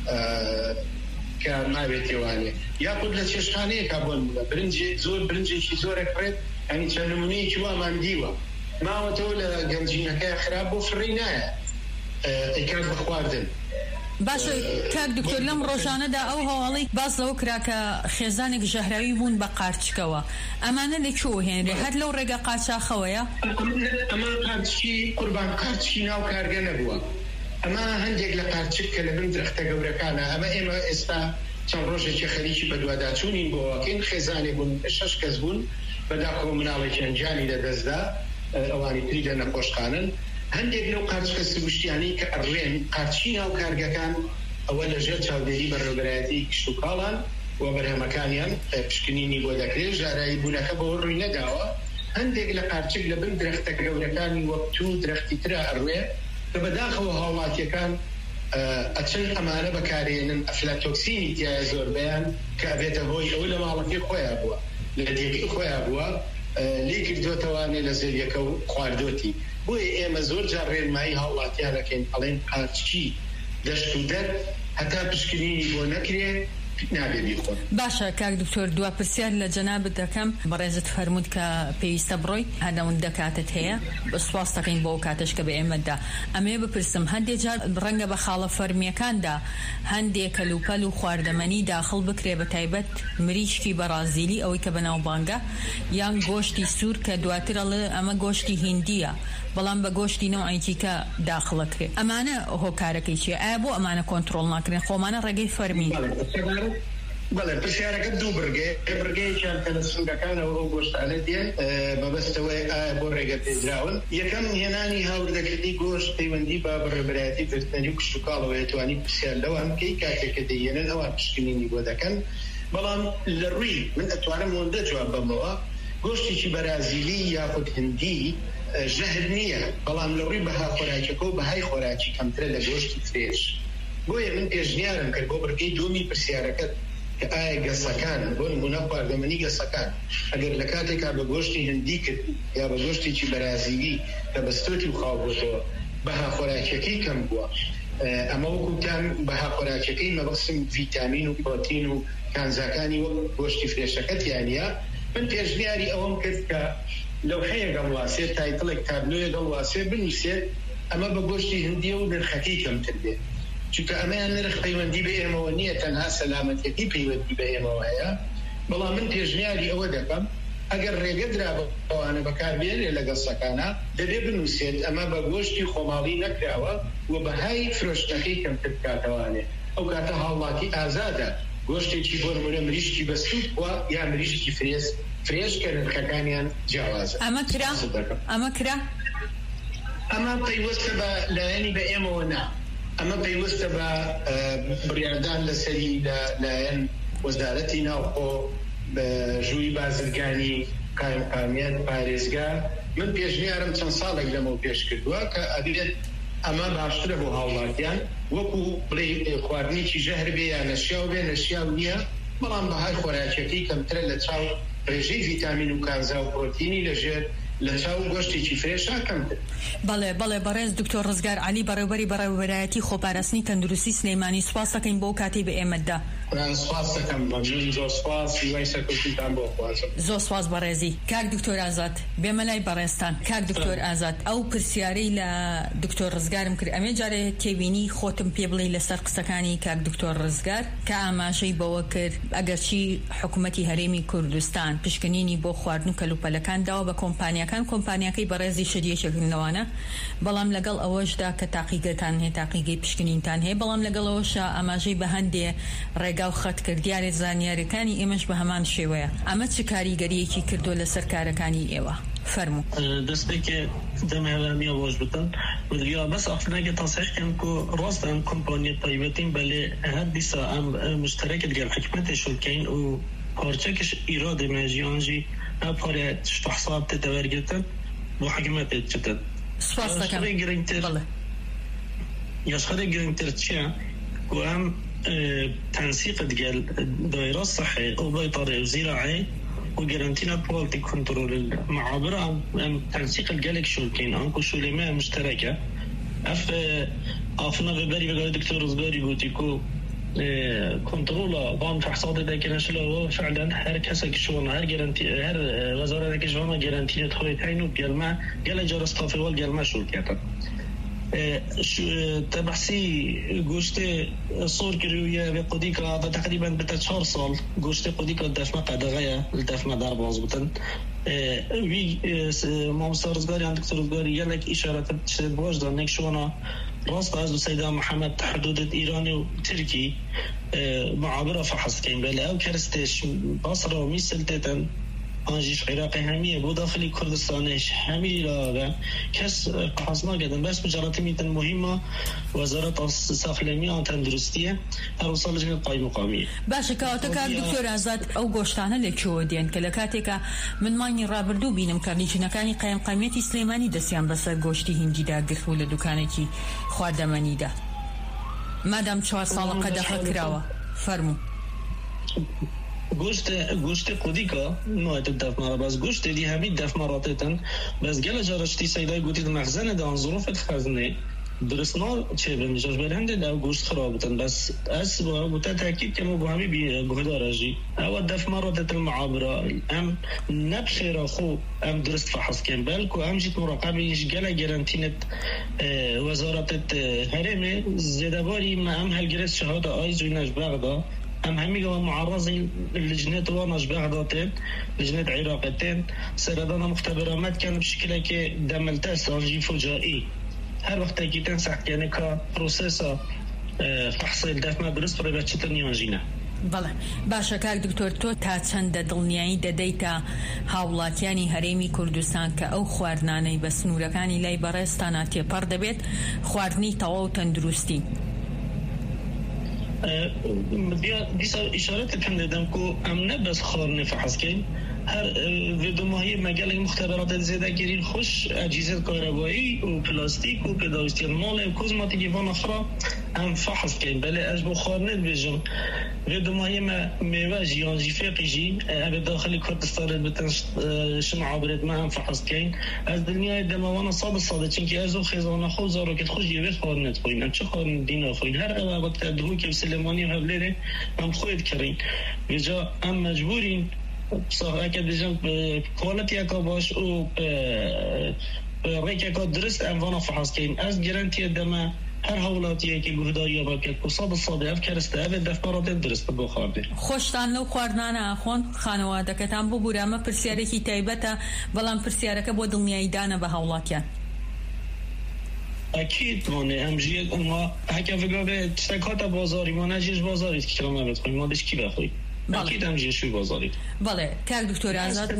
[SPEAKER 6] کە ناوێتێوانێ یاخود لە چێشخانەیەکا بۆن برنجێکی زۆرە کڕێت ئەنی چەند نمونەیەکی وامان دیوە ماوەتەوە لە گەنجینەکەی خراپ بۆ فڕی نایە ئەیکات بە خواردن.
[SPEAKER 5] باشە کاک دکتۆر، لەم ڕۆژانەدا ئەو هەواڵی باز لەوە کرا کە خێزانێک ژەهراوی بوون بە قارچکەوە، ئەمانە لەکوێوە هێنرێ؟ هەر لەو ڕێگە قاچاخەوەیە؟
[SPEAKER 6] ئەمە قارچکی قوربان قارچکی ناو کارگە نەبووە، ئەمە هەندێک لە قارچک کە لە بن درەختە گەورەکانە. ئێمە ئێستا چەند ڕۆژێکی خەریکی بەدواداچوونین بۆ ئەوەکەین خێزانێک بوون 6 کەس بوون بەداخەوە مناڵێکی ئەنجامی لەدەستدا ئەوانی تری لە نەخۆشخانن. هەندێک لەو قارچکە سروشتیانی کە ئەڕێن قارچی ناو کارگەکان ئەوە لەژێر چاودێری بەڕێوەبەرایەتی کشت و کاڵان و بەرهەمەکانیان پشکنینی بۆ دەکرێت. ژارایی بوونەکە بەوە ڕووی نەداوە، هەندێک لە قارچک لە بن درەختە گەورەکانی وەکتو درەختی ترە ئەڕوێ کە بەداخەوە هاوڵاتیەکان ئەچەند ئەمانە بەکارێنن ئەفلاتۆکسینی تایە زۆربیان کە ئەبێتە هۆی ئەوە لە ماڵەکەی خۆیان بووە لە دێگەی خۆیان بووە لێ کردوتەوانێ لە زەویەکە و خواردوتی بۆیە ئێمە زۆر جار ڕێنمایی هاوڵاتیانەکەین ئەڵێن قارچکی دەشت و دەر هەتا پشکنینی بۆ نەکرێت
[SPEAKER 5] باشە کاک دکتۆر دوا پرسیار لە جەنابەت دەکەم بەڕێزت فەرموود کە پێویستە بڕۆی هەدەوەندە کاتت هەیە سواس دەکەین بۆ کاتش کە بە ئێمەدا ئەمێ بپرسم هەندێک جار ڕەنگە بە خاڵە فەرمیەکاندا هەندێک کەلوپەل و خواردەمەنی داخڵ بکرێ بە تایبەت مریشکی بەرازیلی ئەوەی کە بەناوبانگە یان گۆشتی سوور کە دواترەڵێ ئەمە گۆشتی هیندیە بەڵام بە گۆشتی نەوعیکی کە داخڵەکرێ ئەمانە هۆکارەکەی چیە ئایا بۆ ئەمانە کۆنتڕۆڵ ناکرێن خۆمانە ڕێگەی فەرمی
[SPEAKER 6] بەڵێ پرسیارەکە دوو بڕگەیەکیان کە لە سوورەکانەوە ئەو گۆشتانە دێن بەبەستەوەی ئایا بۆ ڕێگە پێدراون یەکەم هێنانی هاوردەکردنی گۆشت پەیوەندی بە بەڕێبەرایەتی گرتنەری و کشت و کاڵەوە دەتوانی پرسیار لەوان بکەی کاتێککە دەیێنن ئەوان پشکنینی بۆ دەکەن بەڵام لە ڕووی من ئەتوانم وەندە جواب بەمەوە گۆشتێکی بەرازیلی یاخود هندی ژەهر نییە بەڵام لە ڕووی بەها خۆراکەکە و بەهای خۆراکی کەمترە لە گۆشتی فرێش بۆیە من پێشنیارم کرد بۆ بڕگەی دومی پرسیارەکەت کە ئایا گەسەکان بۆ نمونە خواردەمەنی گەسەکان ئەگەر لە کاتێکا بە گۆشتی هندی کرد یا بە گۆشتێکی بەرازیلی کە بەستۆتی و خاوبۆتەوە بەها خۆراکەکەی کەم بووە ئەمە وەکوتان بەها خۆراکەکەی مەبەستم ڤیتامین و پرۆتین و کانزاکانی وەک گۆشتی فرێشەکەتیانە من پێشنیاری ئەوەم کرد کە لەوحەیە گەڵواسێت تایتڵێک تابلۆیە گەڵواسێ بنووسێت ئەمە بە گۆشتی هندیە و نرخەکەی کەمتر بێت چونکە ئەمەیان نرخ پەیوەندی بە ئێمەوە نییە تەنها سەلامەتێتی پەیوەندی بە ئێمەوە هەیە بەڵام من پێشنیاری ئەوە دەکەم ئەگەر ڕێگەدرا بەوانە بەکاربێنێ لە گەسەکانە دەبێ بنووسێت ئەمە بە گۆشتی خۆماڵی نەکراوە و بەهای فرۆشتەکەی کەمتر بکاتەوانێ ئەو کاتە هاوڵاتی ئازادە گۆشتێکی بۆ نمونە مریشکی بەستوت وە یا مریشکی فرێش کە نرخەکانیان جیاوازە ئەمە پەیوەستە بە لایەنی بە ئێمەوە نا ئەمە پەیوەستە بە بڕیاردان لەسەری لایەن وەزارەتی ناوخۆ بە ژووی بازرگانی قایمقامیت پارێزگار من پێشنیارم چەند ساڵێک لەمەوە پێش کردووە کە ئەبێت ئەمە باشترە بۆ هاوڵاتیان وەکو بڵێ خواردنێکی ژەهر بێ یا نەشیاو بێ نەشیاو نییە بەڵام بەهای خۆراکەکەی کەمترە لە چاو ڕێژەی ڤیتامین و کانزا و پرۆتینی لەژێر لە چاو گۆشتێکی فرێشا کەمتر
[SPEAKER 5] بەڵێ بەڕێز دکتۆر ڕزگار علی بەڕێوەبەری بەڕێوەبەرایەتی خۆپاراستنی تەندروستی سلەیمانی سوپاس دەکەین بۆ کاتی بە ئێمەدا
[SPEAKER 6] سوپاس دەکەم زۆر سوپاس هیوای سەرکەوتنتان بۆ خوازم
[SPEAKER 5] زۆر سوپاس بەڕێزی کاک دکتۆر ئازاد بێمە لای بەڕێستان کاک دکتۆر ئازاد ئەو پرسیارەی لە دکتۆر ڕزگارم کرد ئەمێ جارێ تێبینی خۆتم پێ بڵێ لەسەر قسەکانی کاک دکتۆر ڕزگار کە ئاماژەی بەوە کرد ئەگەرچی حکوومەتی هەرێمی کوردستان پشکنینی بۆ خواردن و کەلوپەلەکان داوە بە کۆمپانیەکەی بەڕێزی شەریەکێکردنەوەنە بەڵام لەگەڵ ئەوەشدا کە تاقیگەتان هەیە تاقیگەی پشکنینتان هەیە بەڵام لەگەڵ ئەوەشە ئاماژەی بە هەندێ ڕێگا و خەت کرد دیارێ زانیاریەکانی ئێمەش بە هەمان شێوەیە ئەمە چ کاریگەریەکی کردو لەسەر کارەکانی ئێوە فەرموو
[SPEAKER 7] دەستێکی دەمەوەمیە بۆش بتن ودیا بەس ئەفنەگە تەسەحکەم کو ڕاست ئەم کۆمپانیە تایبەتین بەلێ هەر دیسا ئەم مشتەرەکت گەر حکومەتێ شولکەین و پارچەکش ئیرادێ مێژیانجی ئەپارێ تشت حساب تدەوەرگتن بۆ حکومەتێ چتن
[SPEAKER 5] سپاس دەکەم
[SPEAKER 7] یاشخەرێ گرنگتر چییە و ئەم تنسيق ديال دائرة الصحة وبيطري وزراعي وجرانتينا بولتي كنترول المعابر تنسيق الجالك شولكين أنكو شوليما مشتركة أفنا ببري بقى دكتور زغاري بوتيكو كنترولا بام تحصاد ذاك نشلو فعلا هر كسك شون هر جرانتي هر وزارة ذاك شون جرانتي تخوي تاينو جلما جل جرس طافل جلما شولكيتا تبحثي قوشتي صور كريوية بقديكا هذا تقريبا بتشهر صال قوشتي قديكا الدفمة قدغية الدفمة دار بازبطن وي مامستر رزقاري عن دكتور رزقاري يلك إشارة بواجدة انك شونا راست عزو سيدة محمد حدود إيراني وتركي معابرة فحص كين بلا أو كرستش بصرة وميسلتتن آنجیش عراقی همیه بود داخلی کردستانش همی را کس حاصل کردن بس مجرد میتن مهمه وزارت ساخلمی آن تندرستیه هر سال جن قایم مقامی
[SPEAKER 5] باشه که دکتر آزاد او گوشتانه لکودین که لکاتی که من مانی رابردو بینم کردی جنکانی قایمیتی سلیمانی دستیان بسر گوشتی هندی دا گرفول دکانه کی خواردمانی دا مادام 4 سال قد فکراوه فرمو
[SPEAKER 7] گوشت قدی که نوعیت دفت مرا بس گوشت دی همی دفت مراتتن بس گل جارشتی سیدای گوتید مخزن دان ظروفت خزنه درست نار چه بمیجاش برهنده دو گوشت خرابتن بس از با بوده تاکید که ما با همی بگهدارجی او دفت مراتت المعابره ام نبخیر خو ام درست فحص کن بلکو ام جیت مراقبیش گل گرانتینت وزارت هرمه زدباری ما ام هلگرس شهاده آیز و نجبغدا هم همي قوى معرضين اللجنات وانش بغدادين لجنات عراقتين سردانا مختبرات كان بشكل كي دملتاس رجي فجائي هر وقت كي تنسح كان كا بروسيسا فحص الدفع درست برای چتنی آنجینه
[SPEAKER 5] بله باشه که دکتر تو تا چند دڵنیایی دەدەیتە هاوڵاتیانی هەرێمی کوردستان کە ئەو خواردنانەی بە سنوورەکانی لای بەڕێستانە تێپەڕ دەبێت خواردنی تەواو و تەندروستی
[SPEAKER 7] دیسا اشارت کردم که امنه بس خارن فحص کن هر ودماهی مجال مختبرات زیاده گیرین خوش اجهزه کاربایی و پلاستیک و پداوستی مال و کوزماتیکی وان اخرى ام فحص کن بله از بو خارن بیجم ودماهی میوه جیان جیفقی جی اب داخل کردستان بتن شمع عبرت ما ام فحص کن از دنیای دموان صاد چنکی ازو خزانه خو زارو که خوش یه خارنت خوین ام چه خارن دین خوین هر وقت دهو که سلمانی هبلره ام خود کرین بجا ام مجبورین صحبت که دیجم کوالتی که باش و ریک که درست اموان فحص کن از گرانتی دم هر حالاتیه که گهدایی با که صاد افکارسته اوه دفترات درست بخورده
[SPEAKER 5] خوشتان لو خواردنانه آخون خانواده که تام ببوره اما پرسیاره کی تایبته بلان پرسیاره که با دنیای دانه به حولاتیان
[SPEAKER 7] اكيد مانه امجيت ما هكا فكره تشتكات بازاري ما نجيش بازاري كلام بتخوي ما دش كي بخوي اكيد امجي شو بازاري
[SPEAKER 5] بله كاك دكتور آزاد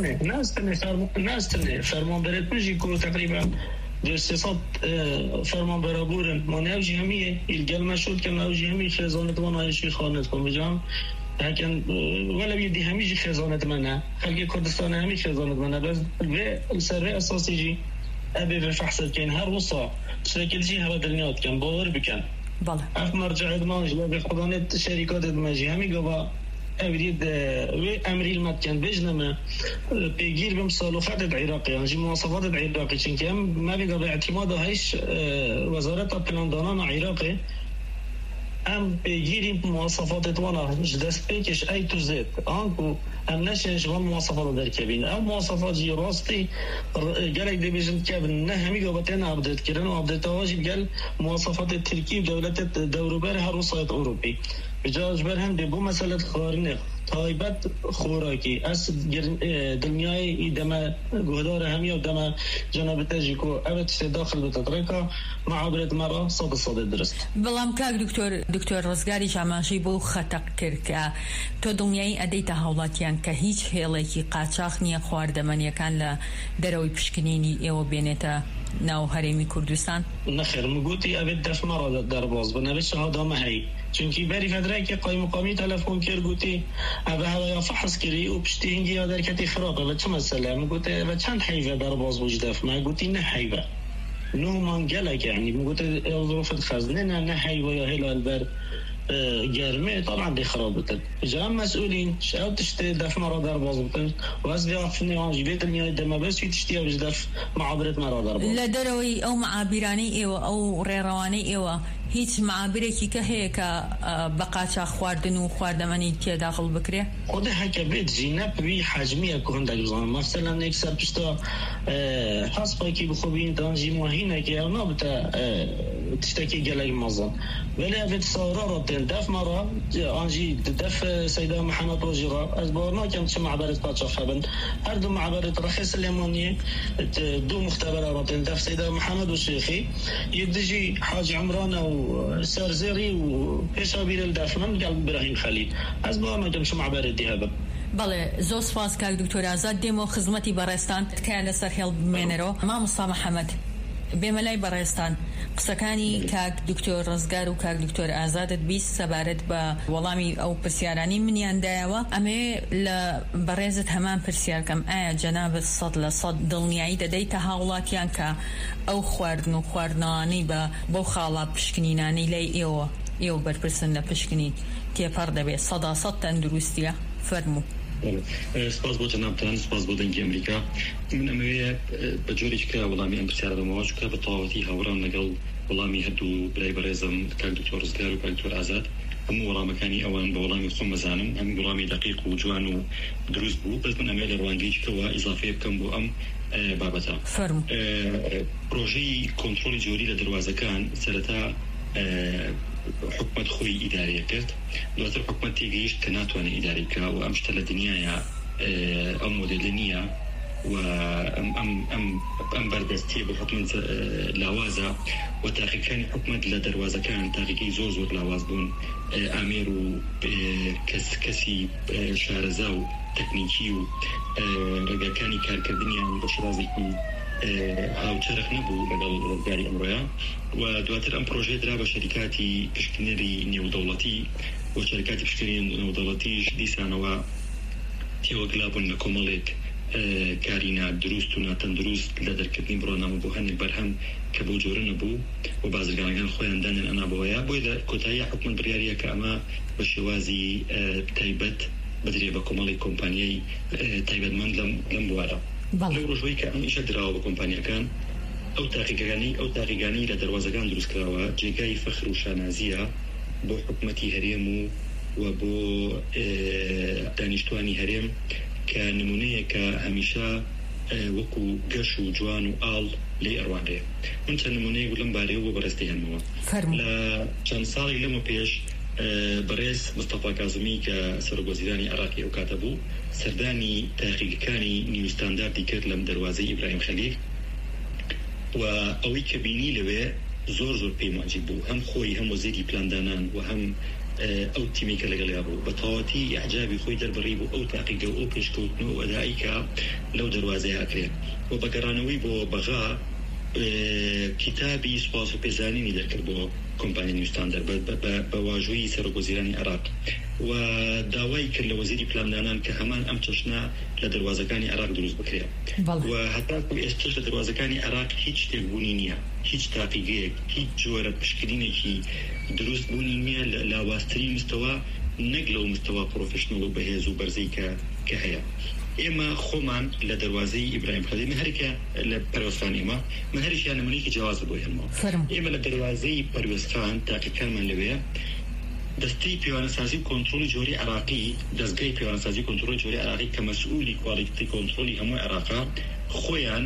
[SPEAKER 7] ناستنه فرمان برات مجي كو تقريبا درسات فرمان برابورن ما نوجي هميه الجل مشهود كم نوجي همي خزانه ما نايش خانه كم بجام لكن ولا بيدي هميجي خزانه منه خلق كردستان همي خزانه منه بس السر اساسي جي ابي بفحص كاين هر وصا شكل شيء هذا الدنيا كان باور بكن
[SPEAKER 5] بله
[SPEAKER 7] اف مرجع ادماج لا بخدانه شركات ادماجي همي قبا ابريد و امري المكان بجنما بيجير بمصالحات العراقي يعني مواصفات العراقي چونكه ما بيقى اعتماد هايش وزاره بلاندانان عراقي ام بيجيري مواصفات توانا دست بيكش اي تو زد انكو ام نشنش و مواصفات دركبين ام مواصفات جي راستي قالك دي بيجن كابن نه همي قبتين ابديت كرن و ابديت واجب قال مواصفات التركيب دولة دوروبر هر وسائط اوروبي بجاج برهم دي بو مسألة خارنه تایبت خوراکی از دنیای ایدم گهدار همی و دم جناب تاجیکو اوت داخل بتدرکا معابرت مرا صد درست
[SPEAKER 5] بلام کاک دکتر رزگاری جامعی بو خطق کرد که تو دنیای ادیت هاولاتیان که هیچ هیلکی قاچاق نیه خواردمانیکان لدروی پشکنینی ایو بینتا ناو هرمی کردستان
[SPEAKER 7] نخیر مگوتی اوت دف مرا در باز بنوی شهاده مهی چونکی بری فدرای که قایم مقامی تلفن کرد گوتی اوه هوا فحص کردی و پشتی هنگی یا درکتی خرابه و چه مسئله مگوتی و چند حیوه در باز وجدف ما گوتی نه حیوه نو من گلک يعني مگوتی ظروف خزنه نه حیوه یا هلال بر گرمه طبعا دي خرابتن جا مسؤولين شاو تشتي دف مرا در باز بتن و از بیافنی آنجی بیت النیای دم بس تشتي او دف معابرت مرا در باز
[SPEAKER 5] لدروي او معابراني ايوه او ريرواني ايوه هیچ معابرێکی کە هەیە کە بە قاچاق خواردن و خواردەمەنی تێ داخل بکرێ
[SPEAKER 7] خود هەکە بێت ژینە بوی حجمیە کە هەندێک بزانم مەسەلەن یەکسەر پشتا حەسپێکی بخۆبین دانجی ماهینێکی ئەو نابتە تشتێکی گەلەی مەزن ولی ئەبێت ساڕا ڕاتێن دەف مەڕا ئانجی دەف سەیدا محەمەد ڕۆژیڕا ئەس باوەڕ ناکەم چ معبەرت قاچاق هەبن هەردوو معبەرت ڕەخی سلێمانیە دوو مختبەرە ڕاتێن دەف سەیدا محەمەد و شێخی یەکدژی حاجی عمرانە و سرزيري وبيشابير الدافمن قال إبراهيم خليل أسبوع ما جمش معبر الذهب
[SPEAKER 5] بەڵێ زۆر سپاس کاک دکتۆر ئازاد دێمەوە خزمەتی بەڕێستان تکایە لەسەر هێڵ بمێنەرەوە مامۆستا محەممەد بێمەلای بەڕێستان قسەکانی کاک دکتۆر ڕزگار و کاک دکتۆر ئازادت بیست سەبارەت بە وەڵامی ئەو پرسیارانی منیاندایەوە ئەمێ لە بەڕێزت هەمان پرسیارکەم ئایا جەنابەت 100% دڵنیایی دەدەیتە هاوڵاتیان کە ئەو خواردن و خواردنەوەی بۆ خاڵا پشکنینانەی لای ئێوە بەرپرسن لە پشکنین تێپەڕ دەبێت 100% تەندروستیە فەرموو.
[SPEAKER 8] سپاس بۆ جەنابتان سپاس بۆ دەنگی ئەمریکا من ئەمەوێ بە جۆرێک کە وەڵامی ئەم پرسیارە دەمەوە چونکە بە تەواوەتی هاوڕام لەگەڵ وەڵامی هەردوو برای بەڕێزم کاک دکتۆر ڕزگار و کاک دکتۆر ئازاد هەموو وەڵامەکانی ئەوان بە وەڵامی خۆم مەزانم هەموو وەڵامی دقیق و جوان و دروست بوو بەس من ئەمێ لە ڕوانگەیەکەوە ئیزافەیە بکەم بۆ ئەم بابەتە پرۆژەی کۆنتڕۆلی جۆری لە دەروازەکان سەرەتا حکومت خۆی ئیدارەیە کرد دواتر حکومت تێگەیشت کە ناتوانێت ئیداری بکا و ئەم شتە لە دنیاە ئەم مۆدێلە نییە و ئەم بەردەستیە بە حکومت لاوازە و تاقیەکانی حکومت لە دەروازەکان تاقیەکەی زۆر لاواز بوون ئامێر و کەسی شارەزا و تەکنیکی و ڕێگاکانی کارکردنیان بە شێوازێکی هاوچەرخ نەبوو لەگەڵ ڕزگاری ئەمڕۆیە و دواتر ئەم پرۆژێ درا بە شەریکاتی پشکنەری نێودەوڵەتی و شەریکاتی پشکنەری نێودەوڵەتیش دیسانەوە تێوەگلابوون لە کۆمەڵێک کارینا دروست و ناتەندروست لە دەرکردنی بڕۆنامە بۆ هەندێک بەرهەم کە بۆ جۆرە نەبوو و بازرگانەکان خۆیان دانێن ئەنابەوەیە بۆی لە کۆتایی حکومت بڕیاریە کە ئەمە بە شێوازی تایبەت بدرێ بە کۆمەڵی کۆمپانیای تایبەتمەند لەم بوارە لەو ڕۆژوەی کە ئەم ئیشە دراوە بە کۆمپانیەکان ئەو تاقیگانی لە دەروازەکان دروست کراوە جێگای فەخر و شانازیە بۆ حکومەتی هەرێم و بۆ دانیشتوانی هەرێم کە نمونەیە کە هەمیشە وەکو گەش و جوان و ئاڵ لێ ئەڕوانرێ من چەند نمونەیەک لەم بارەیەوە بۆ بەڕێستی هەنمەوە لە چەند ساڵی لەمە پێش بەڕێز مستەفا کازمی کە سەرۆکوەزیرانی عێراقی ئەو کاتە بوو سەردانی تاقیگەکانی نیوستانداردی کرد لەم دەروازەی ئیبراهیم خەلیل و ئەوەی کە بینی لەوێ زۆر پێی معجب بوو هەم خۆی هەم وەزیری پلاندانان و هەم ئەو تیمی کە لەگەڵیا بوو بە تەواوەتی ئەعجابی خۆی دەربڕی بوو ئەو تاقیگە و ئەو پێشکەوتن و ئەدایی کە لەو دەروازەیە ئەکرێت و بەگەڕانەوەی بۆ بەغا کتابی سوپاس و پێزانینی دەرکرد بۆ کۆمپانیای نیوستاندەر بە واژووی سەرۆکوەزیرانی عێراق و داوای کرد لە وەزیری پلاندانان کە هەمان ئەم چەشنە لە دەروازەکانی عێراق دروست بکرێت و هەتاکو ئێستش لە دەروازەکانی عێراق هیچ شتێکبوونی نییە هیچ تاقیگەیەک هیچ جۆرە پشکنینێکی دروست بوونی نییە لە لاواسترین مستەوا نەک لەو مستەوا پرۆفشنەڵ و بەهێز و بەرزەی کە هەیە ئێمە خۆمان لە دەروازەی ئیبراهیم خەلیل من هەرێکە لە پەروەستان ئێمە من هەریشیان نمونەیەکی جیاوازە بۆ هێنمەوە ئێمە لە دەروازەی پەروەستان تاقیەکانمان لەوەیە دەستەی پیوانەسازی و کۆنتڕۆلی جۆری عێراقی دەستگای پیوانەسازی و کۆنتڕۆلی جۆری عێراقی کە مەسئولی کوالیتی کۆنتڕۆلی هەموو عێراقا خۆیان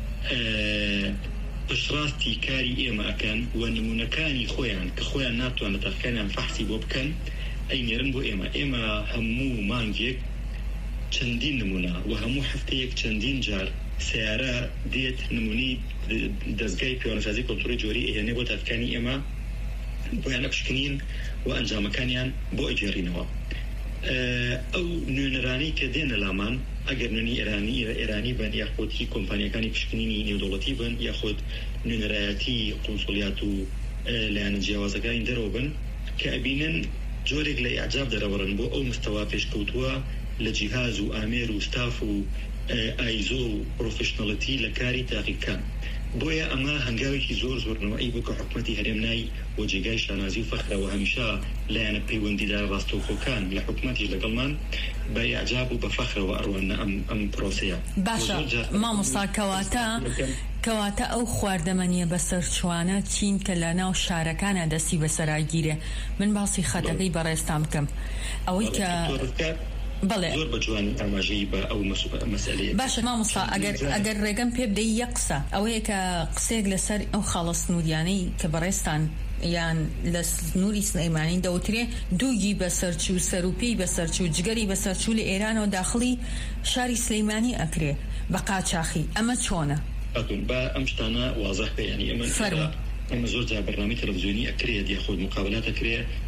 [SPEAKER 8] پشتڕاستی کاری ئێمە ئەکەن و نمونەکانی خۆیان کە خۆیان ناتوان لە تاقیەکانیان فەحسی بۆ بکەن ئەینێرن بۆ ئێمە هەموو مانگێک چەندین نمونە و هەموو هەفتەیەک چەندین جار سیارە دێت نمونی دەستگای پیوانەسازی کۆنتڕۆلی جۆری ئێنێ بۆ تاقیەکانی ئێمە بۆیان ئەپشکنین و ئەنجامەکانیان بۆ ئەجێڕینەوە ئەو نوێنەرانی کە دێنە لامان ئەگەر نوێنی ئێرانی بن یاخۆتی کۆمپانیەکانی پشکنینی نێودەوڵەتی بن یاخۆت نوێنەرایەتی قونسولیات و لایەنە جیاوازەکانی دەرەوە بن کە ئەبینن جۆرێک لە ئیعجاب دەرەوەڕن بۆ ئەو مستەوا پێشکەوتووە لە جیهاز و ئامێر و ستاف و ئایزۆ و پرۆفشنەڵەتی لە کاری تاقیەکان بۆیە ئەمە هەنگاوێکی زۆرنەوەی بوو کە حکومەتی هەرێم نای بۆ جێگای شانازی و فەخرەوە هەمیشە لایەنە پەیوەندیدار ڕاستەوخۆکان لە حکومەتیش لەگەڵمان بە ئیعجاب و بە فەخرەوە ئەڕوانە ئەم پرۆسەیە
[SPEAKER 5] باشە مامۆستا کەواتە ئەو خواردەمەنیە بەسەر چوانە چین کە لە ناو شارەکانە دەستی بەسەراگیرێ من باسی خەتەکەی بەڕێستان بکەم ئەوەی کە بەڵێ
[SPEAKER 8] زۆر بە جوان ئاماژەی بە ئەو مەسەلەیە
[SPEAKER 5] باشە مامۆستا ئەگەر ڕێگەم پێ بدەی یەک قسە ئەوەیە کە قسێک لەسەر ئەو خاڵە سنووریانەی کە بەڕێستان یان لە سنووری سلەیمانی دەوترێ دووگی بەسەرچوو سەروپێی بەسەرچوو جگەری بەسەرچوو لە ئێرانەوە داخڵی شاری سلەیمانی ئەکرێ بە قاچاخی ئەمە چۆنە
[SPEAKER 8] بە ئەم شتانە وازەح بێ ینی ئەمە زۆر جار بەرنامەی تەلەڤیزیۆنی ئەکرێت یاخود مقابلات ئەکرێت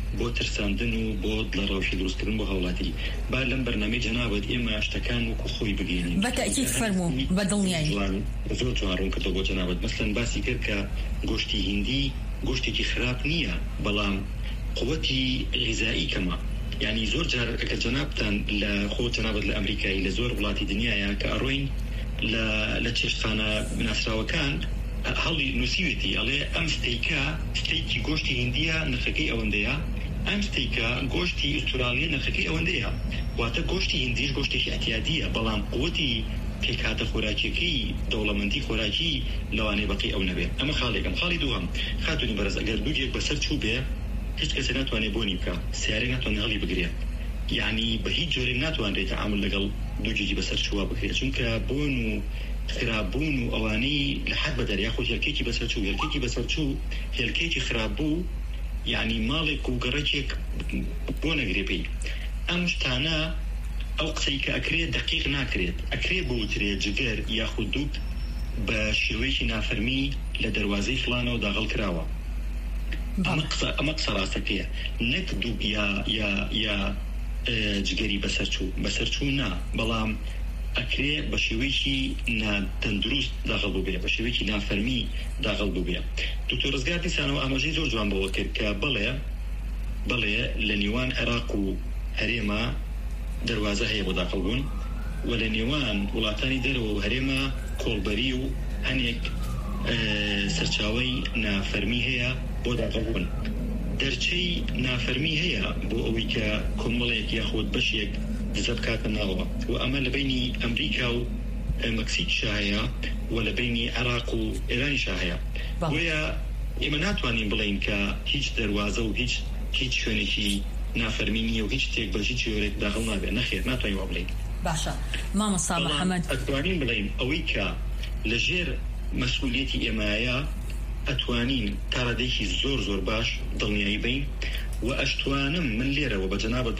[SPEAKER 8] بۆ ترساندن و بۆ دڵڕەوشی دروستکردن بۆ هاوڵاتی با لەم بەرنامەی جەنابەت ئێمە شتەکان وەکو خۆی بگەینین
[SPEAKER 5] بەتەکید فەرموو بەدڵنیایی
[SPEAKER 8] زۆر جوان ڕوون کردەوە بۆ جەنابەت مەسەڵەن باسی کرد کە گۆشتی هیندی گۆشتێکی خراپ نییە بەڵام قووەتی غیزایی کەمە یعنی زۆر جار کە جەنابتان لە خۆ جەنابەت لە ئەمریکایی لە زۆر وڵاتی دنیاە کە ئەڕۆین لە چێشتخانە بناسراوەکان هەڵی نووسیوێتی ئەڵێ ئەم ستەیکی گۆشتی هیندیە نرخەکەی ئەوەندەیە ئەم ستەیکە گۆشتی ئوسترالیا نرخەکەی ئەوەندەیە واتە گۆشتی هیندیش گۆشتێکی احتیاطیە بەڵام قووەتی پێکهاتە خۆراکیەکەی دەوڵەمەندی خۆراکی لەوانەیە بەقی ئەو نەبێت ئەمە خاڵێکم خاڵی دووەم خاتونی بەرز ئەگەر دووجێک بەسەر چوو بێ هیچ کەسێ ناتوانێت بۆنی بکە سیارەی ناتوانێت هەڵی بگرێت یعنی بە هیچ جۆرێک ناتوانرێت تەعامل لەگەڵ دووجێکی بەسەر چووە بکرێت چونکە بۆن و خراببوون و ئەوانەی لە حد بەدەر یاخود هێلکێکی بەسەر چوو هێلکێکی بەسەر چوو هێلکێکی خراپبوو یعنی ماڵێک و گەڕێکێک بۆ نەگرێ پێی ئەم شتانە ئەو قسەی کە ئەکرێت دقیق ناکرێت ئەکرێت بوترێت جگەر یاخود دووب بە شێوەیەکی نافەرمی لە دەواازەی فلانەوە داغڵ کراوە ئەمە قسە ڕاستەکەیە نەک دووب یا جگەری بەسەر چوو نا بەڵام ئەکرێ بە شێوەیەکی ناتەندروست داغڵ بوو بێ بە شێوەیەکی نافەرمی داغڵ بوو بێ دکتۆر ڕزگار دیسانەوە ئاماژەی زۆر جوان بەوە کرد کە بڵێ لە نێوان عێراق و هەرێمە دەواازە هەیە بۆ داخڵبوون و لە نێوان وڵاتانی دەرەوە و هەرێمە کۆڵبەری و هەنێک سەرچاوەی نافەرمی هەیە بۆ داخڵبوون دەرچەی نافەرمی هەیە بۆ ئەوەی کە کۆمەڵێک یاخود بەشێک دزە بکاتە ناوە و ئەمە لە بینی ئەمریکا و مەکسیک شایە و لە بینی عێراق و ئێرانی شایە بۆیە ئێمە ناتوانین بڵین کە هیچ دەواازە و هیچ شوێنێکی نافەرمی نییە و هیچ شتێک بە هیچ جۆرێک داخڵ نابێت نەخێر ناتوانین وە بڵین
[SPEAKER 5] باشە مامۆستا محەممەد
[SPEAKER 8] ئەتوانین بڵین ئەوەی کە لە ژێر مەسئولیەتی ئێمایە ئەتوانین تا ڕادێکی زۆر باش دڵنیایی بین و ئەشتوانم من لێرەوە بە جەنابەت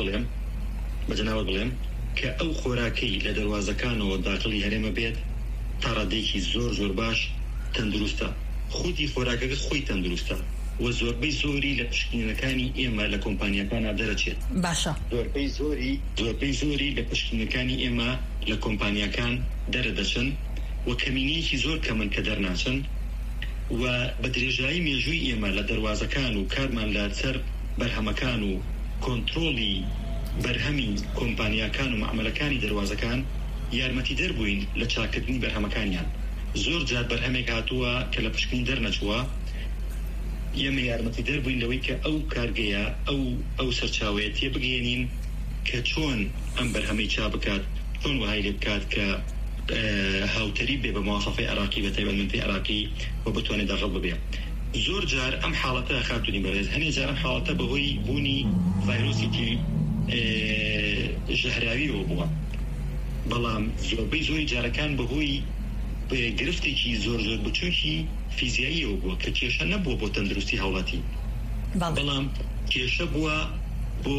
[SPEAKER 8] بڵێم کە ئەو خۆراکەی لە دەواازەکانەوە داخلی هەرێمە بێت تا ڕادێکی زۆر باش تەندروستە خودی خۆراکەکە خۆی تەندروستە و زۆربەی زۆری لە پشکنینەکانی ئێمە لە کۆمپانیەکانە دەرەچێت
[SPEAKER 5] باشە
[SPEAKER 8] زۆربەی زۆری لە پشکنینەکانی ئێمە لە کۆمپانیەکان دەردەچن و کەمینەیەکی زۆر کەمن کە دەرناچن و بە درێژایی مێژووی ئێمە لە دەواازەکان و کارمان لە سەر بەرهەمەکان و کۆنتڕۆلی بەرهەمی کۆمپانیەکان و معاملەکانی دەواازەکان یارمەتی دەربووین لە چاکردنی بەرهەمەکانیان زۆر جار بەرهەمێک هاتووە کە لە پشکنین دەرنەچووە ئێمە یارمەتی دەربووین لەوەی کە ئەو کارگەیە ئەو سەرچاوەیە تێبگەێنین کە چۆن ئەم بەرهەمەی چا بکات چۆن وهای لێ بکات کە هاوتەری بێ بە موافقەی عێراقی بە تایبەتمەندی عێراقی و بتوانێت داخڵ ببێ زۆر جار ئەم حاڵەتە خاتونی بەڕێز هەنێ جار ئەم حاڵەتە بەهۆی بوونی ڤایرۆسێکی ژەهراویەوە بووە بەڵام زۆربەی زۆری جارەکان بەهۆی گرفتێکی زۆر بچووکی فیزیاییەوە بووە کە کێشە نەبووە بۆ تەندروستی هاوڵاتی بەڵام کێشە بووە بۆ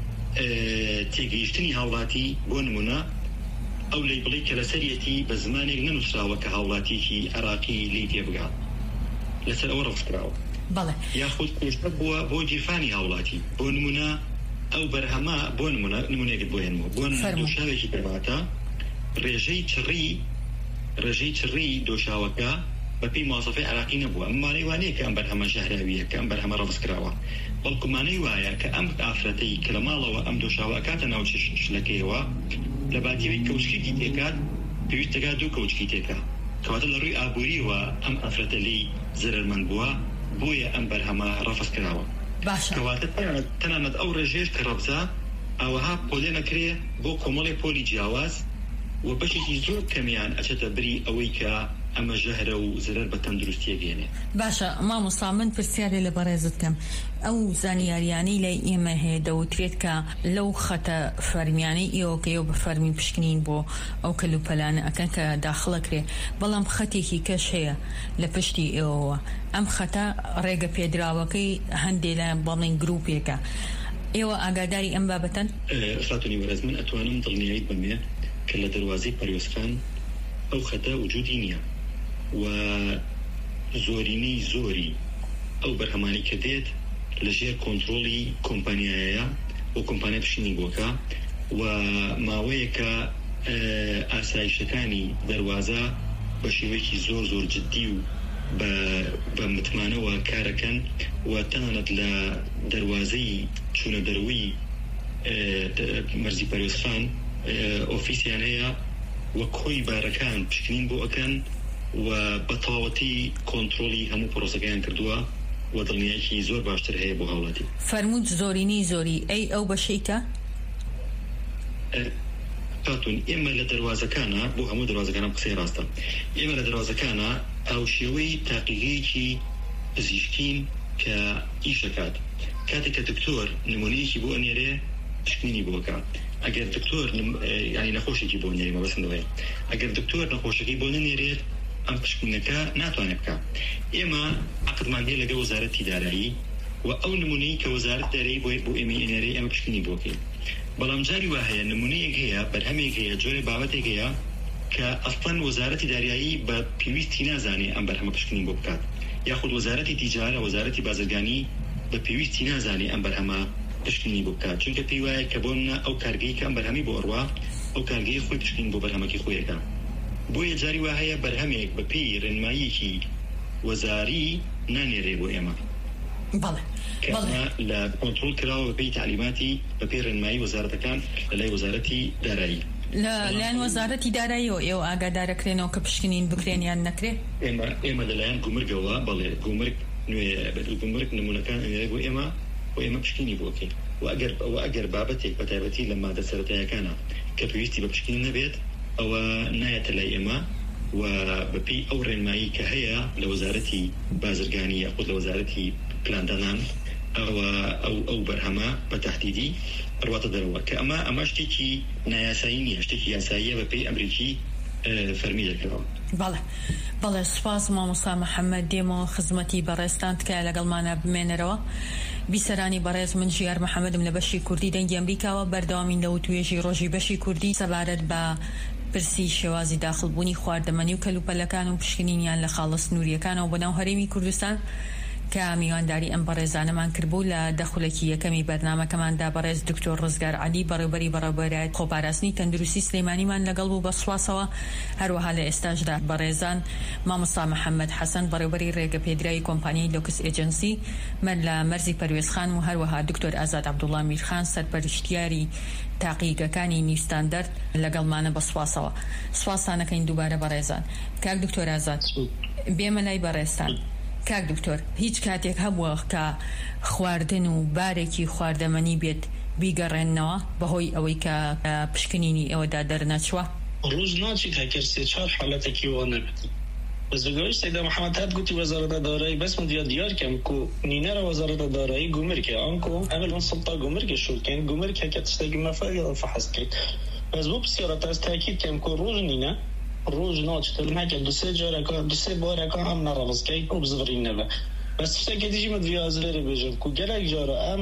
[SPEAKER 8] تێگەیشتنی هاوڵاتی بۆ نمونە ئەو لی بڵێ کە لەسەرەتی بە زمانێک نەنووسراوە کە هاوڵاتیەکی عێراقی لی تێبگات لەسەر ئەوە ڕفکراوە یاخود کێشە بووە بۆ جیرفانی هاوڵاتی بۆ نمونە ئەو بەرهەمە بۆ نمونەیەکت بۆ هێنمەوە بۆ دۆشاوێکی دەباتە ڕێژەی چڕی دۆشاوەکە بەپی مواصفەی عێراقی نەبووە ئەمانەی وانەیە کە ئەم بەرهەمە ژەهراویە کە ئەم بەرهەمە ڕەفزکراوە بەڵکومانەی وایە کە ئەم ئافرەتەی کە لە ماڵەوە ئەم دۆشاوە ئەکاتە ناو شلەکەیەوە لە باتیەوەی کەوچکی تێکات پێویستەکات دوو کەوچکی تێکا کەواتە لە ڕووی ئابووریەوە ئەم ئافرەتە لی زەرمەند بووە بۆیە ئەم بەرهەمە ڕەفزکراوە کەواتە تەنانەت ئەو ڕێژێش کە ڕەبزە ئەوەها پۆلێ نەکرێ بۆ کۆمەڵی پۆلی جیاواز و بەشێکی زۆر کەمیان ئەچێتە بری ئەوەی کە ئەمە ژەهرە و زرەر بە تەندروستیە گێنێ
[SPEAKER 5] باشە مامۆستا من پرسیارێ لە بەڕێزت کەم ئەو زانیاریانەی لای ئێمە هەیە دەوترێت کە لەو خەتە فەرمیانەی ئێوە کە ئێوە بە فەرمی پشکنین بۆ ئەو کەلوپەلانە ئەکەن کە داخڵەکرێ بەڵام خەتێکی کەش هەیە لە پشتی ئێوەوە ئەم خەتە ڕێگە پێدراوەکەی هەندێک لە بەڵێن گروپێکە ئێوە ئاگاداری ئەم بابەتەن
[SPEAKER 8] خاتونی وەرز من ئەتوانم دڵنیاییت بمێ کە لە دەواازەی پەروێزخان ئەو خەتە وجودی نییە و زۆرینەی زۆری ئەو بەرهەمانی کە دێت لەژێر کۆنتڕۆلی کۆمپانیایە و کۆمپانیا پشتینی بۆکە و ماوەیەکە ئاسایشەکانی دەروازە بە شێوەیەکی زۆر زۆر جددی و بە متمانەوە کارەکەن و تەنانەت لە دەروازەی چوونە دەروی مەرزی پەروێزخان ئۆفیسیان هەیە و کۆی بارەکان پشکنین بۆ ئەکەن و بە تەواوەتی کۆنتڕۆلی هەموو پرۆسەکەیان کردووە و دڵنیایەکی زۆر باشتر هەیە بۆ هاوڵاتی.
[SPEAKER 5] فەرموود زۆرینی زۆری ئەو بەشەیتە؟
[SPEAKER 8] هاتون ئێمە لە دەروازەکانە بۆ هەموو دەروازەکانە قسەی ڕاستە ئێمە لە دەروازەکانە ئەو شێوەی تاقیگەیەکی پزیشکین کە ئیشەکات کاتێک کە دکتۆر نمونەیەکی بۆ ئەنێرێ پشکنینی بۆکە ئەگەر دکتۆر ینی نەخۆشێکی بۆ نێریمە بەسندەوەی ئەگەر دکتۆر نەخۆشەکەی بۆ نەنێرێت ئەم پشکنەکە ناتوانێت بکە. ئێمە عقدمان هەیە لەگەڵ وەزارەتی دارایی و ئەو نمونەی کە وەزارەت دارایی بۆ ئێمە ئێنێرێ ئەمە پشکنی بۆکەین. بەڵام جاری وا هەیە نمونەیەک هەیە بەرهەمێک هەیە جۆرە بابەتێک هەیە کە ئەفەن وەزارەتی داریایی بە پێویستی نازانێ ئەم بەرهەمە پشکنی بۆ بکات یاخود وەزارەتی تیجارە وەزارەتی بازرگانی بە پێویستی نازانێ ئەم بەرهەمە پشکنی بۆ بکات چونکە پێی وایە کە بۆ منە ئەو کارگەی کە ئەم بەرهەمی بۆ ئەڕوا ئەو کارگەی خۆی پشکنی بۆ بەرهەمەکی خۆیەکە. بۆیە جاری وا هەیە بەرهەمێک بە پێی ڕێنماییەکی وەزاری نانێرێ بۆ ئێمە لە کۆنتڕۆڵ کراوە بە پێی تعلیماتی بە پێی ڕێنمایی وەزارەتەکان لەلای وەزارەتی دارایی
[SPEAKER 5] لەلایەن وەزارەتی داراییەوە ئێوە ئاگادارەکرێنەوە کە پشکنین بکرێن یان نەکرێ؟
[SPEAKER 8] ئێمە لەلایەن گومرگەوە بەڵێ گومرگ نمونونەکان ئەنێرێ بۆ ئێمە پشکنی بۆکەین و ئەگەر بابەتێک بە تایبەتی لە مادە سەرەتاییەکانە کە پێویستی بە پشکنی نەبێت ئەوە نایەتە لای ئێمە و بەپێی ئەو ڕێنمایی کە هەیە لە وەزارەتی بازرگانی یاخود لە وەزارەتی پلاندانان ئەو بەرهەمە بە تەحدیدی ڕواتە دەرەوە کە ئەمە شتێکی نایاسایی نییە شتێکی یاساییە بەپێی ئەمریکی فەرمی دەکرەوە.
[SPEAKER 5] بەڵێ سوپاس مامۆستا محەممەد دێمەوە خزمەتی بەڕێستان تکایە لەگەڵمانە بمێنەرەوە. بیسەرانی بەڕێز من ژیار محەممەدم لە بەشی کوردی دەنگی ئەمریکاوە بەردەوامی لەو توێژی ڕۆژی بەشی کوردی سەبارەت بە پرسی شێوازی داخڵبوونی خواردەمەنی و کەلوپەلەکان و پشکنینیان لە خاڵە سنووریەکانەوە بەناو هەرێمی کوردستان کە میوانداری ئەم بەڕێزانەمان کردبوو لە دەخولێکی یەکەمی بەرنامەکەماندا بەڕێز دکتۆر ڕزگار عەلی بەڕێوەبەری بەڕێوەبەری خۆپاراستنی تەندروستی سلەیمانیمان لەگەڵ بوو بە سواسەوە. هەروەها لە ئێستاشدا بەڕێزان مامۆستا محەممەد حەسەن بەڕێوەبەری ڕێگە پێدرایی کۆمپانیای لۆکس ئێجنسی من لە مەرزی پەروێزخان و هەروەها دکتۆر ئازاد عەبدوڵڵا میرخان سەرپەرشتیاری تاقیگەکانی نیوستاندەرد لەگەڵمانە بە سواسەوە. سواسانەکەین دووبارە بەڕێزان. کاک دکتۆر ئازاد بێمە لای بەڕێستان. کاک دکتۆر هیچ کاتێک هەبووە کە خواردن و بارێکی خواردەمەنی بێت بیگەڕێنەوە بەهۆی ئەوەی کە پشکنینی ئەوەدا دەرنەچوە؟
[SPEAKER 7] ڕۆژ ناچێت هەکەر سێ چار حالەتێکی وا نەبێت. بەزگەوەی سەیدا محەممەد هات گوتی وەزارەتە دارایی بەس من دیار کەم کو نینەرە وەزارەتە دارایی گومرکە ئەنکۆ ئەمل من سڵتا گومرکە شولکەن گومرک هەکە تشتێکی مەفەگە فەحەز کرد. بەس بۆ پرسیارەتە ئەس تاکید کەم کۆ ڕۆژ نینە ڕۆژ ناچێت هەکە دوسێ بارەکە ئەم نەڕەوەزکەی ئەو بزڕین نەبە. بەس شتێکی دیژی من دیازلێرە بێژم کو گەلێک جارە ئەم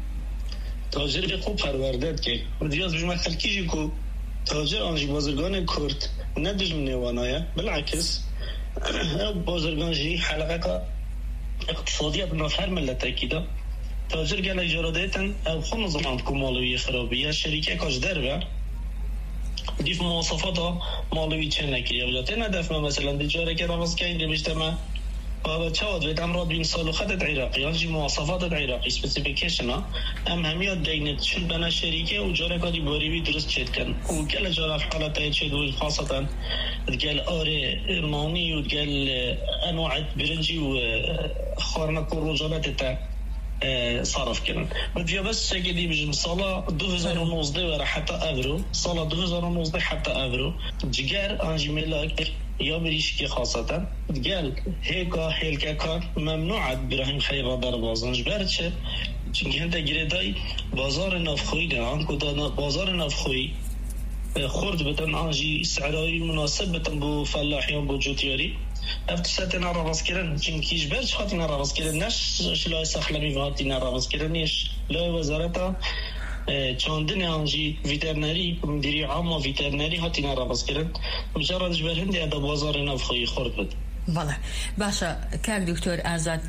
[SPEAKER 7] تاجر خوب پەروەردەت کرد دیاز بژمە خەلکیژی کو تاجر ئەنژی بازرگانی کورد نەدژم نێوانایە بالعکس بازرگانجی حلقه اقتصادیت نافر ملتکی دا تاجر گله اجاره دیتن او خون زمان کو مالوی خرابیه شریکه کاش دربه دیف مواصفات مالوی چه نکریه وجاته ندفمه مثلا دیجاره که روز که این دمیشتمه و چهاد وید امراد بین سالو خدت عراقی یعنی مواصفات عراقی سپسیفیکیشن هم همیاد دینت شد بنا شریکه و جاره کادی باریوی درست چید کن و گل جاره حالت های چید و خاصتا گل آره مانی و گل انواع برنجی و خارنک و رجالت تا صرف کردن و دیگه بس شکلی بجم سالا 2019 و حتی افرو سالا 2019 حتی افرو جگر آنجی ملاک یا بریشکی خاصتا گل هیکا هیلکا کار ممنوعت براهیم خیره در بازنش برچه چونکه هنده گریدای بازار نفخوی دارن که بازار نفخوی خورد بتن آنجی سعرهای مناسب بتن بو فلاحیان بو جوتیاری افتشتن راوز کردن چونکیش برچ خاطی راوز کردن نش شلای سخلمی وقتی راوز کردنیش لای وزارتا چاندن آنجی ویترنری مدیری عام و ویترنری هاتی راوز کردن مجردش برهنده ادا بازار نفخوی خورد بد.
[SPEAKER 5] بله باشا کاک دکتۆر ئازاد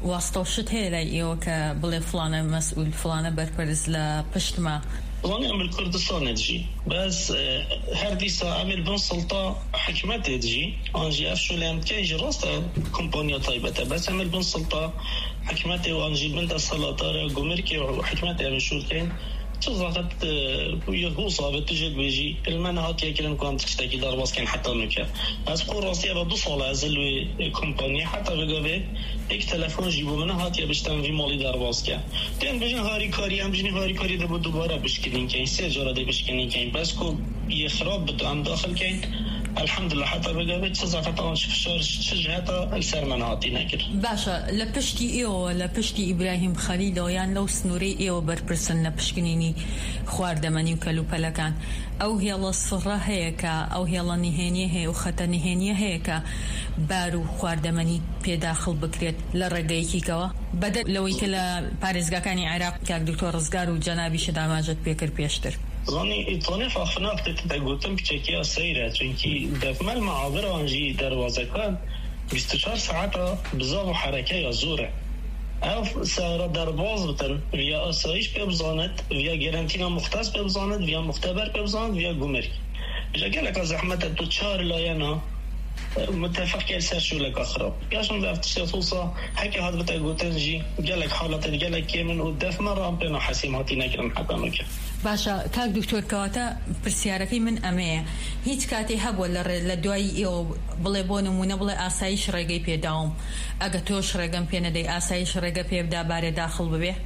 [SPEAKER 5] واستوشت هي بڵێ فلانە مەسئول فلانە بەرپەرز لە پشتمە
[SPEAKER 7] وانا من كردستان تجي بس هردي عامل بن سلطة حكمت تجي انجي افشل ام كيجي راستا كومبانيا طيبة بس عامل بن سلطة حكمت وانجي بنت السلاطة قمركي وحكمت ام شوركين تزغت يهو صابت تجد بيجي المنهات يكلم كانت تشتكي درباس كان حتى نكا از قول راسي بدو صالة ازل كومبانيا حتى بقابه ایک تلفن جیبو منه هاتیه بشتن وی مالی درباز که تن بجن هاری کاری هم بجنی هاری کاری ده بود دوباره بشکنین که این سه جاره ده بشکنین که این بس کو یه خراب بدو هم داخل که الحمدلله حتی بگابه چه زفت آن فشار چه جهتا السر من هاتی نکر
[SPEAKER 5] باشا لپشتی ایو لپشتی ابراهیم خلیل و یان لو سنوری ایو برپرسن لپشکنینی خواردمانی و کلو پلکان او هیلا الصره هيكا او هیلا نهانیه هی و خطا نهانیه هيكا بارو خواردمانی پیداخل بکرێت لە ڕێگەیەکی کەوە بەدە لەوەی کە لە پارێزگاکانی عێراق کاک دکتۆر ڕزگار و جەنابیش داماژت پێکرد پێشتر
[SPEAKER 7] زانی ایتانی فاخناق تێتدا گوتم کچێکیە سەیرە چونکی دەفمەل مەعابرەوانجی دەروازەکان 24 ساعتا بزاف و حرەکەیە زۆرە او سارة درباز بتن ویا آسایش پی بزاند ویا گرانتینا مختص پی بزاند ویا مختبر پی بزاند ویا گمرک جا گلک از زحمت تو 4 لاینا متفق كل سرشو لك أخرى ياشون ذا افتشي توصى حكي هاد بتاقو تنجي قالك حالة قالك كيمن ودف مرة بينو حسيم هاتي نكرم حتى نكر
[SPEAKER 5] باشا كاك دكتور كواتا برسياركي من أمية هيت كاتي هبو لدواي إيو بلي بونمونا بلي آسايش رقي بيداوم أغا توش رقم بينا دي آسايش رقي بيبدا باري داخل ببيه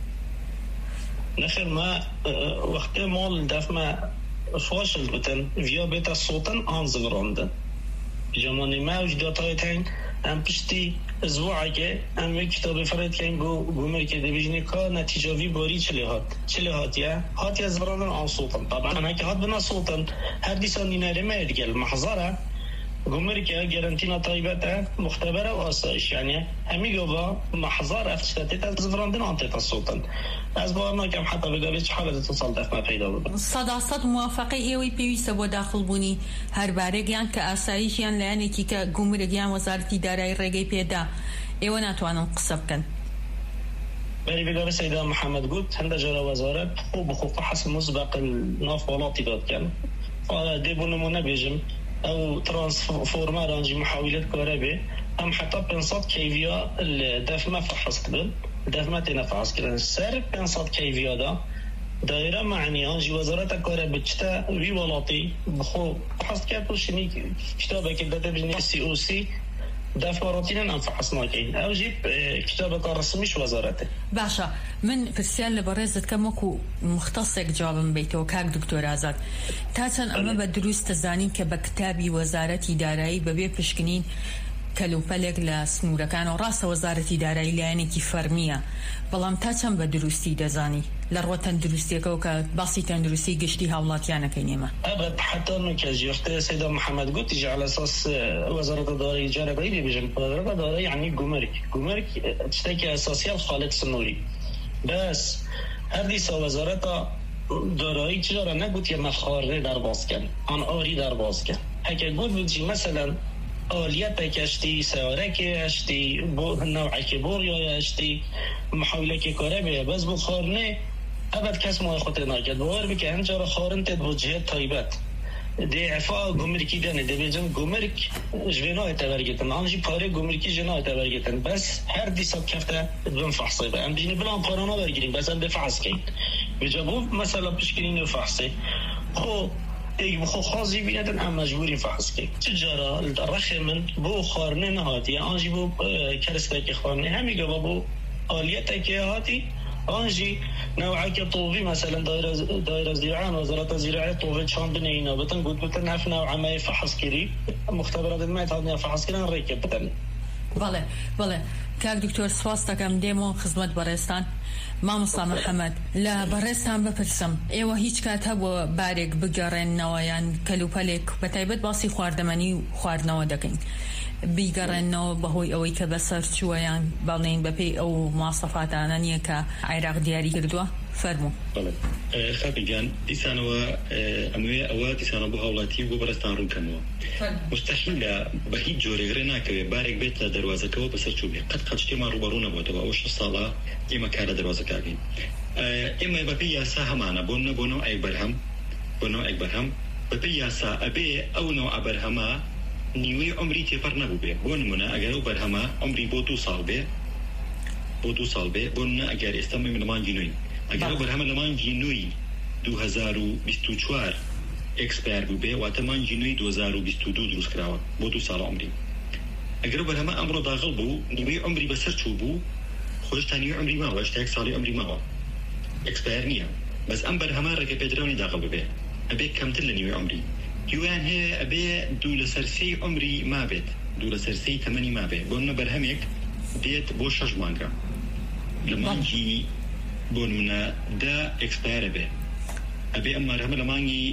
[SPEAKER 7] نخير ما وقت مول دف ما فاشل بتن فيا بيتا صوتن آنزغراندن جمعني ما وجداتای تین ام پشتی اسبوعی که ام یک کتاب فرید که گو مرکه دیویژنی کا نتیجه وی باری چلی هات از برادن آن صوتن طبعا انا که هات بنا صوتن هر دیسان نیناره میرگل محضره گو مرکه گارانتینا طایبته مختبره و آسایش یعنی همی گوبا محضر افتشتت از برادن آن تیتا صوتن از بارنا کم حتی بگاوی چه حالت توصل دفمه پیدا بودن
[SPEAKER 5] صد موافقه ایوی پیویسته با داخل بونی هر بارگیان که آسایشیان لیانی که گمرگیان وزارتی دارای رگی پیدا ایوه نتوانن قصب کن
[SPEAKER 7] بری بگاوی سیده محمد گود هنده جرا وزارت خوب فحص مسبق ناف والاتی داد کن دیبو نمونه بیجم او ترانسفورمر انجی محاولت کاره هم حتی 500 کیویا الدفمه فحص کدن دفمه تنفعص کردن سر 500 کیویا دا دایره معنی آنجی وزارت کاره بچتا وی والاتی بخو فحص کرد و شنی کتابه که داده بجنی COC دفاراتين انفحص ناكين او جيب كتابك رسميش وزارته
[SPEAKER 5] باشا من في السيال لبرزت كمكو مختصك جواب من بيته وكاك دكتور آزاد تاتن اما بدروس تزانين كبكتابي وزارتي دارایی ببي پشکنین کلوپلک لسنورکان و راس وزارتی دارایی لعنی فرمیه بلام تاتن بدروستی دزانی لروتن دروستی که باسی تندروستی گشتی حولاتیانه کنیمه
[SPEAKER 7] ابد حتی نکجی وقتی سیدا محمد گفت تیجی على اساس وزارت دارایی جاربایی بیجن وزارت دارایی یعنی گمرک تشتکی اساسیت خالد سنوری بس هر دیسا وزارت دارایی چرا نگوت یه مخاره در باز کن آن آری در باز کن اگه گفت بودی مثلا آلیت کشتی سواره که اشتی نوعی که بوریا اشتی محاوله که کاره بیه بس بخارنه ابد کس ما خود ناکد باور بکه هنجار خارن تد وجهه طایبت دی عفا گمرکی دنه دی بیجن گمرک جوینا اتبرگتن آنجی پاره گمرکی جنا اتبرگتن بس هر دی سب کفته بن فحصه با ام بینی بلان پارانا برگیریم بس ام بفحص کن بجا بو مثلا پشکنین فحصه خو ای بخو خازی بیندن ام مجبوری فحص کن چجارا الرخ من بو خارنه نهاتی آنجی بو کرسته که خارنه همیگه بو آلیت که هاتی آنجی نوعی که طوبی مثلا دایر زراعان وزارت زراعه طوبی چاندن اینا بتن گود بتن نف نوع ما فحص کری مختبرات ما تادنیا فحص کردن ریکه بتن
[SPEAKER 5] بله کاک دکتور سواس دکم دیمو خدمت برستان مامۆستا محەممەد لە بەڕێستان بپرسم ئێوە هیچ کات هەبووە بارێک بگەڕێنەوە یان کەلوپەلێک بەتایبەت باسی خواردەمەنی و خواردنەوە دەکەین بیگەڕێنەوە بەهۆی ئەوەی کە بەسەر چووە یان باڵێن بەپێی ئەو مواصفاتانە نییە کە عێراق دیاری کردووە فەرموو.
[SPEAKER 8] خاپی جان دیسانەوە ئەموێ ئەوە دیسانە بۆ هاوڵاتی بۆ بەرزستان ڕوونکەمەوە مستەحیلە بە هیچ جۆرێگرێ ناکەوێت بارێک بێت لە دەروازەکەەوە بەسەر چوو بێت قەت شتێمان ڕوبەڕوو نەبووەوە ئەو 6 ساڵە ئێمە کار لە دەروازەکەکەین ئێمە بەپێی یاسا هەمانە بۆ نەبوونەوە ئەی بەرهەم بەپێی یاسا ئەبێ ئەو نەوە بەرهەمە نیوەی عمری تێپەر نەبوو بێ بۆ نمونە ئەگەر ئەو بەرهەمە عمری بۆ 2 ساڵ بێ بۆ نە ئەگەر ئێستا لە مانگی نوێی ئەگەر ئەو بەرهەمە لە مانگی نوێی 2024 ئێکسپایر بوو بێ واتە مانگی نوێی 2022 دروست کراوە بۆ 2 ساڵ عمری ئەگەر بەرهەمە ئەمڕۆ داغڵ بوو نیوەی عمری بەسەر چوو بوو خۆشتا نیوەی عمری ماوە هێشتا 1 ساڵی عمری ماوە ئێکسپایر نییە بەس ئەم بەرهەمە ڕێگە پێدراونی داغڵ ببێ ئەبێ کەمتر لە نیوەی عمری هیوان هەیە ئەبێ 2 لە سەرسەی عمری مابێت 2 لە سەرسەی تەمەنی مابێ بۆ نە بەرهەمێک دێت بۆ 6 مانگە لە مانگی بۆ نمونە دا ئێکسپایرە بێ ئەبێ ئەم بەرهەمە لە مانگی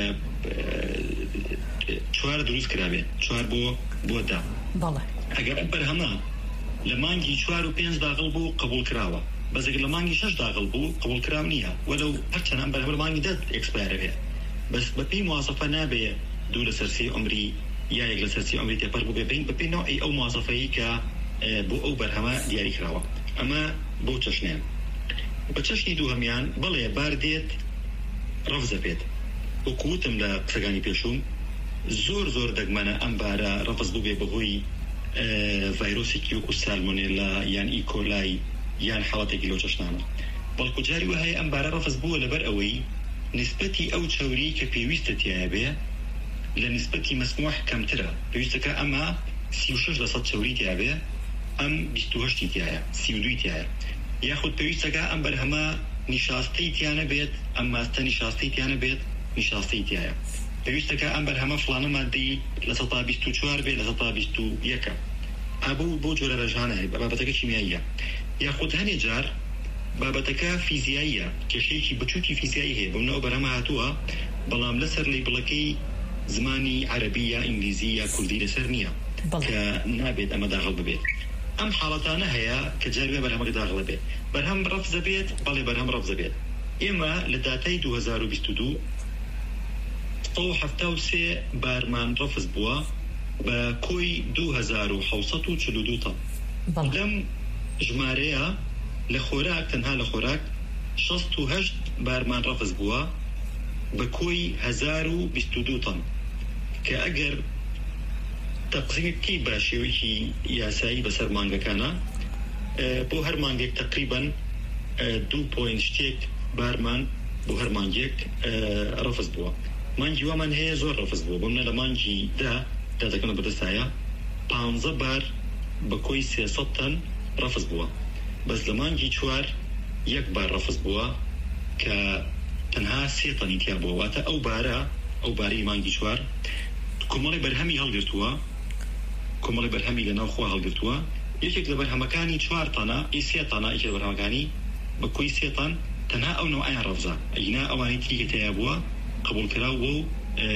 [SPEAKER 8] 4 دروست کرابێ 4 بۆ دا ئەگەر ئەم بەرهەمە لە مانگی 4 و 5 داغڵ بوو قبول کراوە بەس ئەگەر لە مانگی 6 داغڵ بوو قبول کراو نییە وەلو هەرچەند ئەم بەرهەمە لە مانگی 10 ئێکسپایرە بێ بس بەپی موازەفە نابێ 2 لە سەرسەی عمری یا 1 لە سەرسەی عمری تێپەر بوو بێ بەپی نوعی ئەو موازەفەیە کە بۆ ئەو بەرهەمە دیاری کراوە ئەمە بۆ چەشنیان بە چەشنی دووهەمیان بەڵێ بار دێت ڕەفزە بێت وەکوتم لە قسەکانی پێشوم زۆر دەگمەنە ئەم بارە ڕەفز بوو بێ بەهۆی ڤایرۆسێکی وەکو سالمۆنێلا یان ئیکۆلای یان حاڵەتێکی لەو چەشنانە بەڵکو جاری وە هەیە ئەم بارە ڕەفز بووە لەبەر ئەوەی نسبەتی ئەو چاوری کە پێویستە تایە بێ لە نسبەتی مەسموح کەمترە پێویستەکە ئەمە 36% چاوری تیا بێ ئەم 28 تایە 32 تایە یاخود پێویستەکە ئەم بەرهەمە نیشاستەی تیانە بێت ئەم ماستە نیشاستەی تیانە بێت نیشاستەی تایە پێویستەکە ئەم بەرهەمە فلانە مادەی لە 24 بێت لە 21 ئابوو بۆ جۆرە ڕێژانە هەیە بابەتەکە کیمیاییە یاخود هەنێ جار بابەتەکە فیزیاییە کێشەیەکی بچووکی فیزیایی هەیە بۆ بەرهەمە هاتووە بەڵام لەسەر لیبڵەکەی زمانی عەرەبی یا ئینگلیزی یا کوردی لەسەر نییە کە نابێت ئەمە داغڵ ببێت ئەم حاڵەتانە هەیە کە جاروێ بەرهەمەکە داغڵە بێت بەرهەم ڕەفزە بێت بەڵێ بەرهەم ڕەفزە بێت ئێمە لە داتای 2022 73 بارمان ڕەفز بووە بە کۆی 2742 تەن لەم ژمارەیە لە خۆراک تەنها لە خۆراک 68 بارمان ڕەفز بووە بە کۆی 1022 تەن کە ئەگەر تەقسیمێکی باشێوەیەکی یاسایی بەسەر مانگەکانە بۆ هەر مانگێک تقریباً 2 شتێک بارمان بۆ هەر مانگێک ڕەفز بووە مانگی وامان هەیە زۆر ڕەفز بووە بۆ منە لە مانگی دادەکەمە بەدەستایە 15 بار بە کۆی 300 تەن ڕەفز بووە بەس لە مانگی 4 1 بار ڕەفز بووە کە تەنها 3 تەنی تیا بووە واتە ئەو بارەی مانگی 4 کۆمەڵی بەرهەمی هەڵگرتووە کۆمەڵی بەرهەمی لە ناوخوا هەڵگرتووە یەکێک لە بەرهەمەکانی 4 تەنە 3 تەنە یەکێک لە بەرهەمەکانی بە کۆی 3 تەن تەنها ئەو نوعیان ڕەفزە ئەینا ئەوانی تریکە تیا بووە قبول کراوە و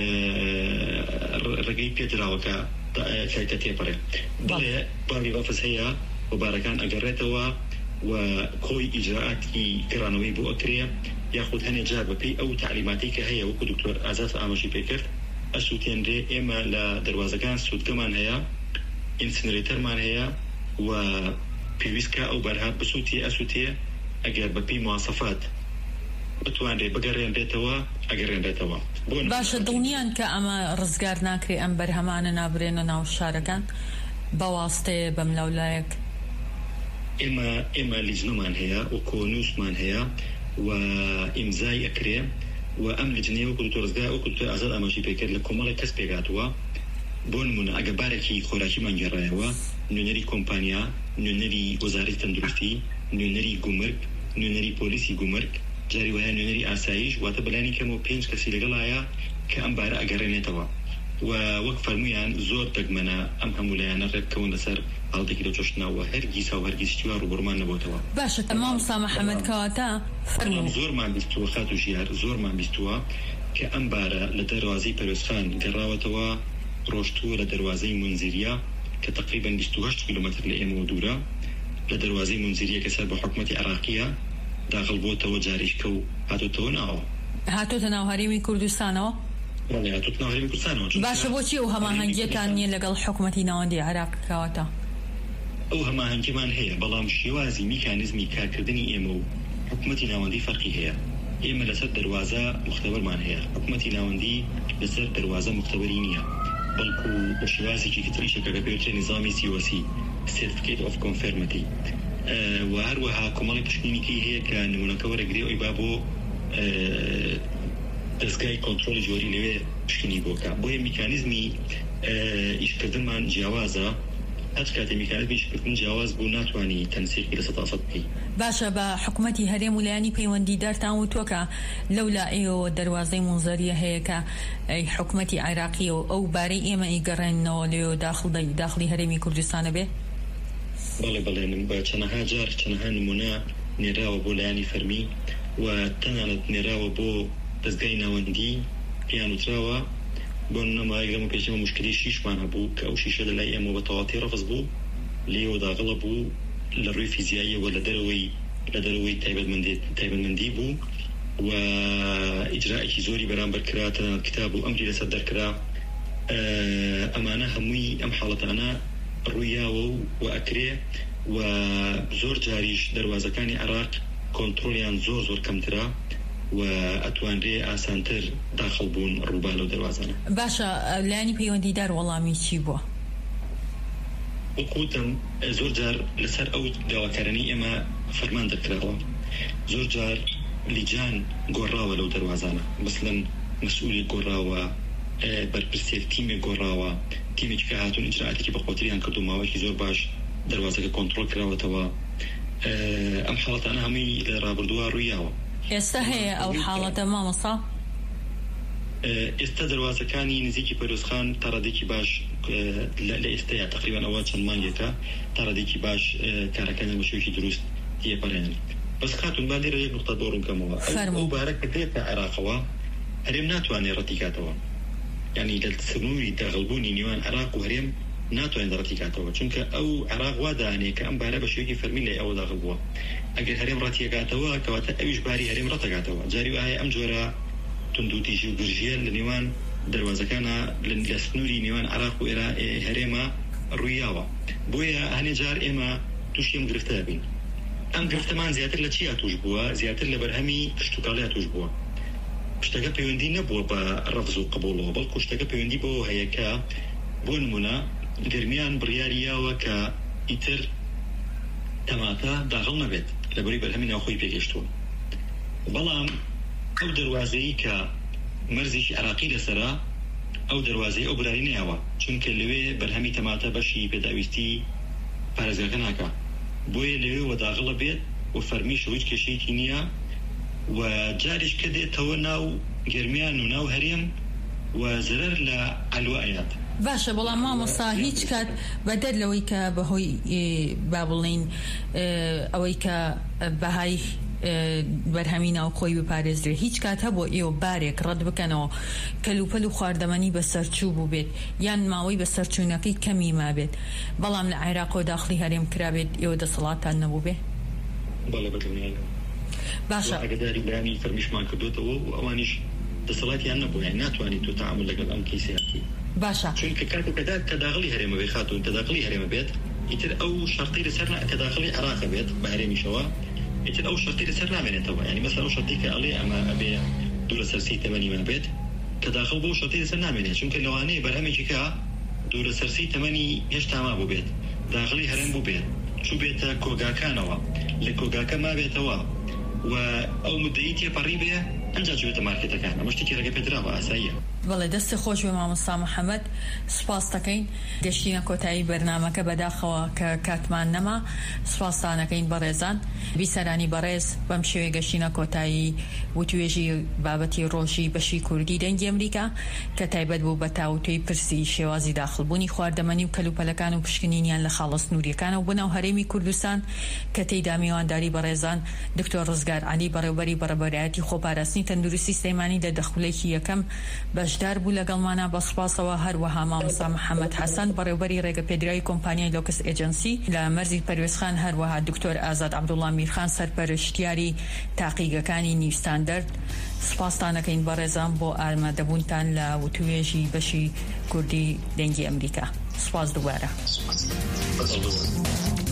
[SPEAKER 8] ڕێگەی پێدراوەکە کە تێپەڕێ بڵێ باری ڕەفز هەیە و بارەکان ئەگەڕێتەوە و کۆی ئیجراعاتی گەڕانەوەی بۆ ئەکرێ یاخود هەنێ جار بەپێی ئەو تعلیماتی کە هەیە وەکو دکتۆر ئازاد ئاماژی پێکرد ئەسووتێنرێ ئێمە لە دەروازەکان سوودگەمان هەیە ئینسینرێتەرمان هەیە و پێویستکە ئەو بەرها بسووتێ ئەسووتێ ئەگەر بەپێی مواسەفات بتوانرێ بگەڕێنرێتەوە ئەگەڕێنرێتەوە
[SPEAKER 5] باشە دڵنیان کە ئەمە ڕزگار ناکرێ ئەم بەرهەمانە نابرێنە ناو شارەکان بەواستەیە بەم لەولایەک
[SPEAKER 8] ئێمە لیژنەمان هەیە و کۆنووسمان هەیە و ئیمزای ئەکرێ و ئەم لیژنەیە وەکو دکتۆر ڕزگار وەکو دکتۆر ئازاد ئاماژی پێکرد لە کۆمەڵێک کەس پێگاتووە بۆ نمونە ئەگە بارێکی خۆراکیمان گێڕایەوە نوێنەری کۆمپانیا نوێنەری وەزارەتی تەندروستی نوێنەری گومرگ نوێنەری پۆلیسی گومرگ جاری وایە نوێنەری ئاسایش واتە بەلانی کەمەوە 5 کەسی لەگەڵایە کە ئەم بارە ئەگەڕێنێتەوە و وەک فەرموویان زۆر دەگمەنە ئەم هەموو لایەنە ڕێبکەون لەسەر هەڵدەکی لە چۆشتنەوە هەرگیز و هەرگیز شتیوا ڕوبەڕمان نەبووتەوە
[SPEAKER 5] باشە تەمام سامە حەمەد کەواتە فەرموو
[SPEAKER 8] زۆرمان بیستووە خات و ژیار زۆرمان بیستووە کە ئەم بارە لە دەروازەی پەروێزخان گەڕاوەتەوە ڕۆشتووە لە دەروازەی منزیریە کە تقریباً 28 کیلومتر لە ئێمە دوورە لە دەروازەی منزیریە کە سەر بە حکومەتی عێراقیە داخل بۆتەوە جاریشکە و هاتوتەوە ناوە
[SPEAKER 5] هاتۆتە ناو هەرێمی کوردستانەوە.
[SPEAKER 8] هاتوتە ناو هەرێمی کوردستانەوە.
[SPEAKER 5] باشە بۆچی ئەو هەماهەنگیەتان نییە لەگەڵ حکوومەتی ناوەندی عێراق کەواتە؟
[SPEAKER 8] ئەو هەماهەنگیمان هەیە بەڵام شێوازی میکانیزمی کارکردنی ئێمە و حکوومەتی ناوەندی فەرقی هەیە. ئێمە لەسەر دەواازە مختبەرمان هەیە، حکوومەتی ناوەندی لەسەر دەواازە مختبەری نییە، بەڵکو بە شێوازێکی تریشەکە کە پێوترێ نظامی COC Certificate of Conformity و هەروەها کۆمەڵی پشتینیکی هەیە کە نمونەکە وەرەگرێ ئەوی با بۆ دەستگای کۆنترۆلی جۆری لەوێ پشتینی بۆکە. بۆیە میکانیزمی ئیشکردنمان جیاوازە، هەچ کاتێ میکانیزمی ئیشکردن جیاواز بوو ناتوانی تەنسیقی لە 100% بکەی.
[SPEAKER 5] باشە بە حکوومەتی هەرێم و لایەنی پەیوەندیدارتان وتووە لەولا ئێوە دەواازەی منزەریە هەیە کە حکوومەتی عێراقی و ئەو بارەی ئێمە ئیگەڕێنەوە لێو داخلی هەرێمی کوردستانە بێ؟
[SPEAKER 8] بەڵێ بە چەندەها جار چەندەها نمونە نێراوە بۆ لایەنی فەرمی و تەنانەت نێراوە بۆ دەستگای ناوەندی پیان وتراوە بۆ نەمایگەمە پێچمە مشکلی شیشمان هەبوو کە ئەو شیشە لە لای ئێمە بە تەواتی ڕەفز بوو لێوە داغڵە بوو لە ڕووی فیزیاییەوە لە دەرەوەی تایبەتمەندی بوو و ئیجرائێکی زۆری بەرامبەر کرا تەنانەت کتاب و ئەمری لەسەر دەرکرا. ئەمانە هەمووی ئەم حاڵەتانە ڕوویاوە و ئەکرێ و زۆر جاریش دەواازەکانی عێراق کۆنترۆلیان زۆر کەمترا و ئەتوانرێ ئاسانتر داخل بوون ڕووبا لەو دەواازانە.
[SPEAKER 5] باشە لایەنی پەیوەندیدار وەڵامی چی بووە؟
[SPEAKER 8] وەکوتم زۆر جار لەسەر ئەو داواکارانی ئێمە فەرمان دەکراوە، زۆر جار لیجان گۆڕاوە لەو دەواازانە، مثلەن مەسئولی گۆڕاوە، بەرپرسێک تیمێک گۆڕاوە، تیمێکی کە هاتوون ئیجرائاتێکی بە قۆتریان کرد و ماوەیەکی زۆر باش دەواازەکە کۆنترۆل کراوەتەوە. ئەم حاڵەتانە هەمووی لە ڕابردووە ڕوویاوە.
[SPEAKER 5] ئێستا هەیە ئەو حاڵەتە مامۆستا؟
[SPEAKER 8] ئێستا دەواازەکانی نزیکی پەرۆزخان تا ڕادێکی باش لە ئێستایا تقریبان ئەوە چەند مانگێکە تا ڕادێکی باش کارەکانی بە شێوەیەکی دروست تێپەڕێنن. بەس خاتون با لێرە یەک نقطە بۆ ڕوونکەمەوە. ئەو بارە کە دێتە عێراقەوە هەرێم ناتوانێت ڕەتیکاتەوە، یعنی لە سنووری داخڵبوونی نێوان عێراق و هەرێم ناتوانێت ڕەتیکاتەوە، چونکە ئەو عێراق وا دانێ کە ئەم بارە بە شێوەیەکی فەرمی لە ئەوە داخل بووە. ئەگەر هەرێم ڕەتیکاتەوە کەواتە ئەویش باری هەرێم ڕەتەکاتەوە. جاری وایە ئەم جۆرە توندوتیژی و گرژیە لە نێوان دەواازەکانە لە سنووری نێوان عێراق و هەرێمە ڕوویاوە. بۆیە هەنێ جار ئێمە تووشیم گرفتە بین. ئەم گرفتەمان زیاتر لە چیا توش بووە؟ زیاتر لە بەرهەمی کشتتوکاڵیا توش بووە. شتەکە پەیوەندی نەبووە بە ڕەفز و قبوڵەوە، بەڵکو شتەکە پەیوەندی بۆ هەیە کە بۆ نمونە گرمیان بڕیاریاوە کە ئیتر تەماتە داخڵ نەبێت لەبەری بەرهەمی ناوخۆی پێگەشتووە. بەڵام ئەو دەواازەیە کە مەرزیشی عێراقی لەسەرا ئەو دەواازەی ئەو براری نەیەوە، چونکە لەوێ بەرهەمی تەماتە بەشی پێداویستی پارێزگاکە ناکە، بۆیە لەوێ وەداغڵە بێت و فەرمیش هیچ کێشەیەکی نییە و جاریش کە دێتەوە ناو گرمیان و ناو هەرێم و زەرەر لە ئەلوایات.
[SPEAKER 5] باشە بەڵام مامۆستا هیچ کات بەدەر لەوەی کە بەهۆی با بڵین ئەوەی کە بەهای بەرهەمی ناوخۆی بپارێزرێ هیچ کات هەبوو ئێوە بارێک ڕەت بکەنەوە کەلوپەل و خواردەمەنی بەسەرچوو بوو بێت یان ماوەی بەسەرچوونەکەی کەمی ما بێت، بەڵام لە عێراق و داخلی هەرێم کرابێت ئێوە دەسەڵاتان نەبوو بێ؟
[SPEAKER 8] بەڵێ بەدڵنیایە.
[SPEAKER 5] باشە
[SPEAKER 8] ئەگەداری بەیانی فەرمیشمان کردوتەوە و ئەوانیش دەسەڵاتیان نەبوو، یان ناتوانیت تۆ تەعامل لەگەڵ ئەم کەیسەیەتی.
[SPEAKER 5] باشە
[SPEAKER 8] چونکە کاتێک کە داخلی هەرێمە بێ خاتون کە داخلی هەرێمە بێت ئیتر ئەو شەرطی لەسەر کە داخلی عێراق بێت بە هەرێمیشەوە ئیتر ئەو شەرطی لەسەر نامێنێتەوە، یعنی مەسەڵەن ئەو شەرطی کە ئەڵێ ئەمە ئەبێ دوو لە سەرسی تەمەنی ما بێت کە داخل بۆ شەرطی لەسەر نامێنێت، چونکە لەوانەیە بەرهەمێکی کە دوو لە سەرسی تەمەنی هێشتا ما بوو بێت داخلی هەرێم بوو بێت چوو بێتە کۆگاکانەوە لە کۆگاکە ما بێتەوە و ئەو مدەی تێپەڕی بێ ئەنجا چوێتە مارکێتەکان. ئەمە شتێکی ڕێگە پێدراوە ئاساییە.
[SPEAKER 5] بەڵێ دەستی خۆش بێ مامۆستا محەممەد، سوپاس دەکەین گەشتینە کۆتایی بەرنامەکە بەداخەوە کە کاتمان نەما. سوپاسدانەکەین بەڕێزان بیسەرانی بەڕێز بەم شێوەیە گەشتینە کۆتایی وتوێژی بابەتی ڕۆژی بەشی کوردی دەنگی ئەمریکا کە تایبەت بوو بە تاوتوی پرسی شێوازی داخڵبوونی خواردەمەنی و کەلوپەلەکان و پشکنینیان لە خاڵە سنووریەکانە و بناو هەرێمی کوردستان کە تێیدا میوانداری بەڕێزان دکتۆر ڕزگار عەلی بەڕێوەبەری بەڕێبەرایەتی خۆپاراستنی تەندروستی سلەیمانی لە دەخولێکی یەکەم بەش بەشدار بوو لەگەڵمانە بە سوپاسەوە هەروەها مامۆستا محەممەد حەسەن بەڕێوەبەری ڕێگەپێدرایی کۆمپانیای لۆکس ئێجنسی لە مەرزی پەروێزخان هەروەها دکتۆر ئازاد عەبدوڵڵا میرخان سەرپەرشتیاری تاقیگەکانی نیوستاندەرد سوپاستانەکەین بەڕێزان بۆ ئامادەبوونتان لە وتوێژی بەشی کوردی دەنگی ئەمریکا. سوپاس دووبارە.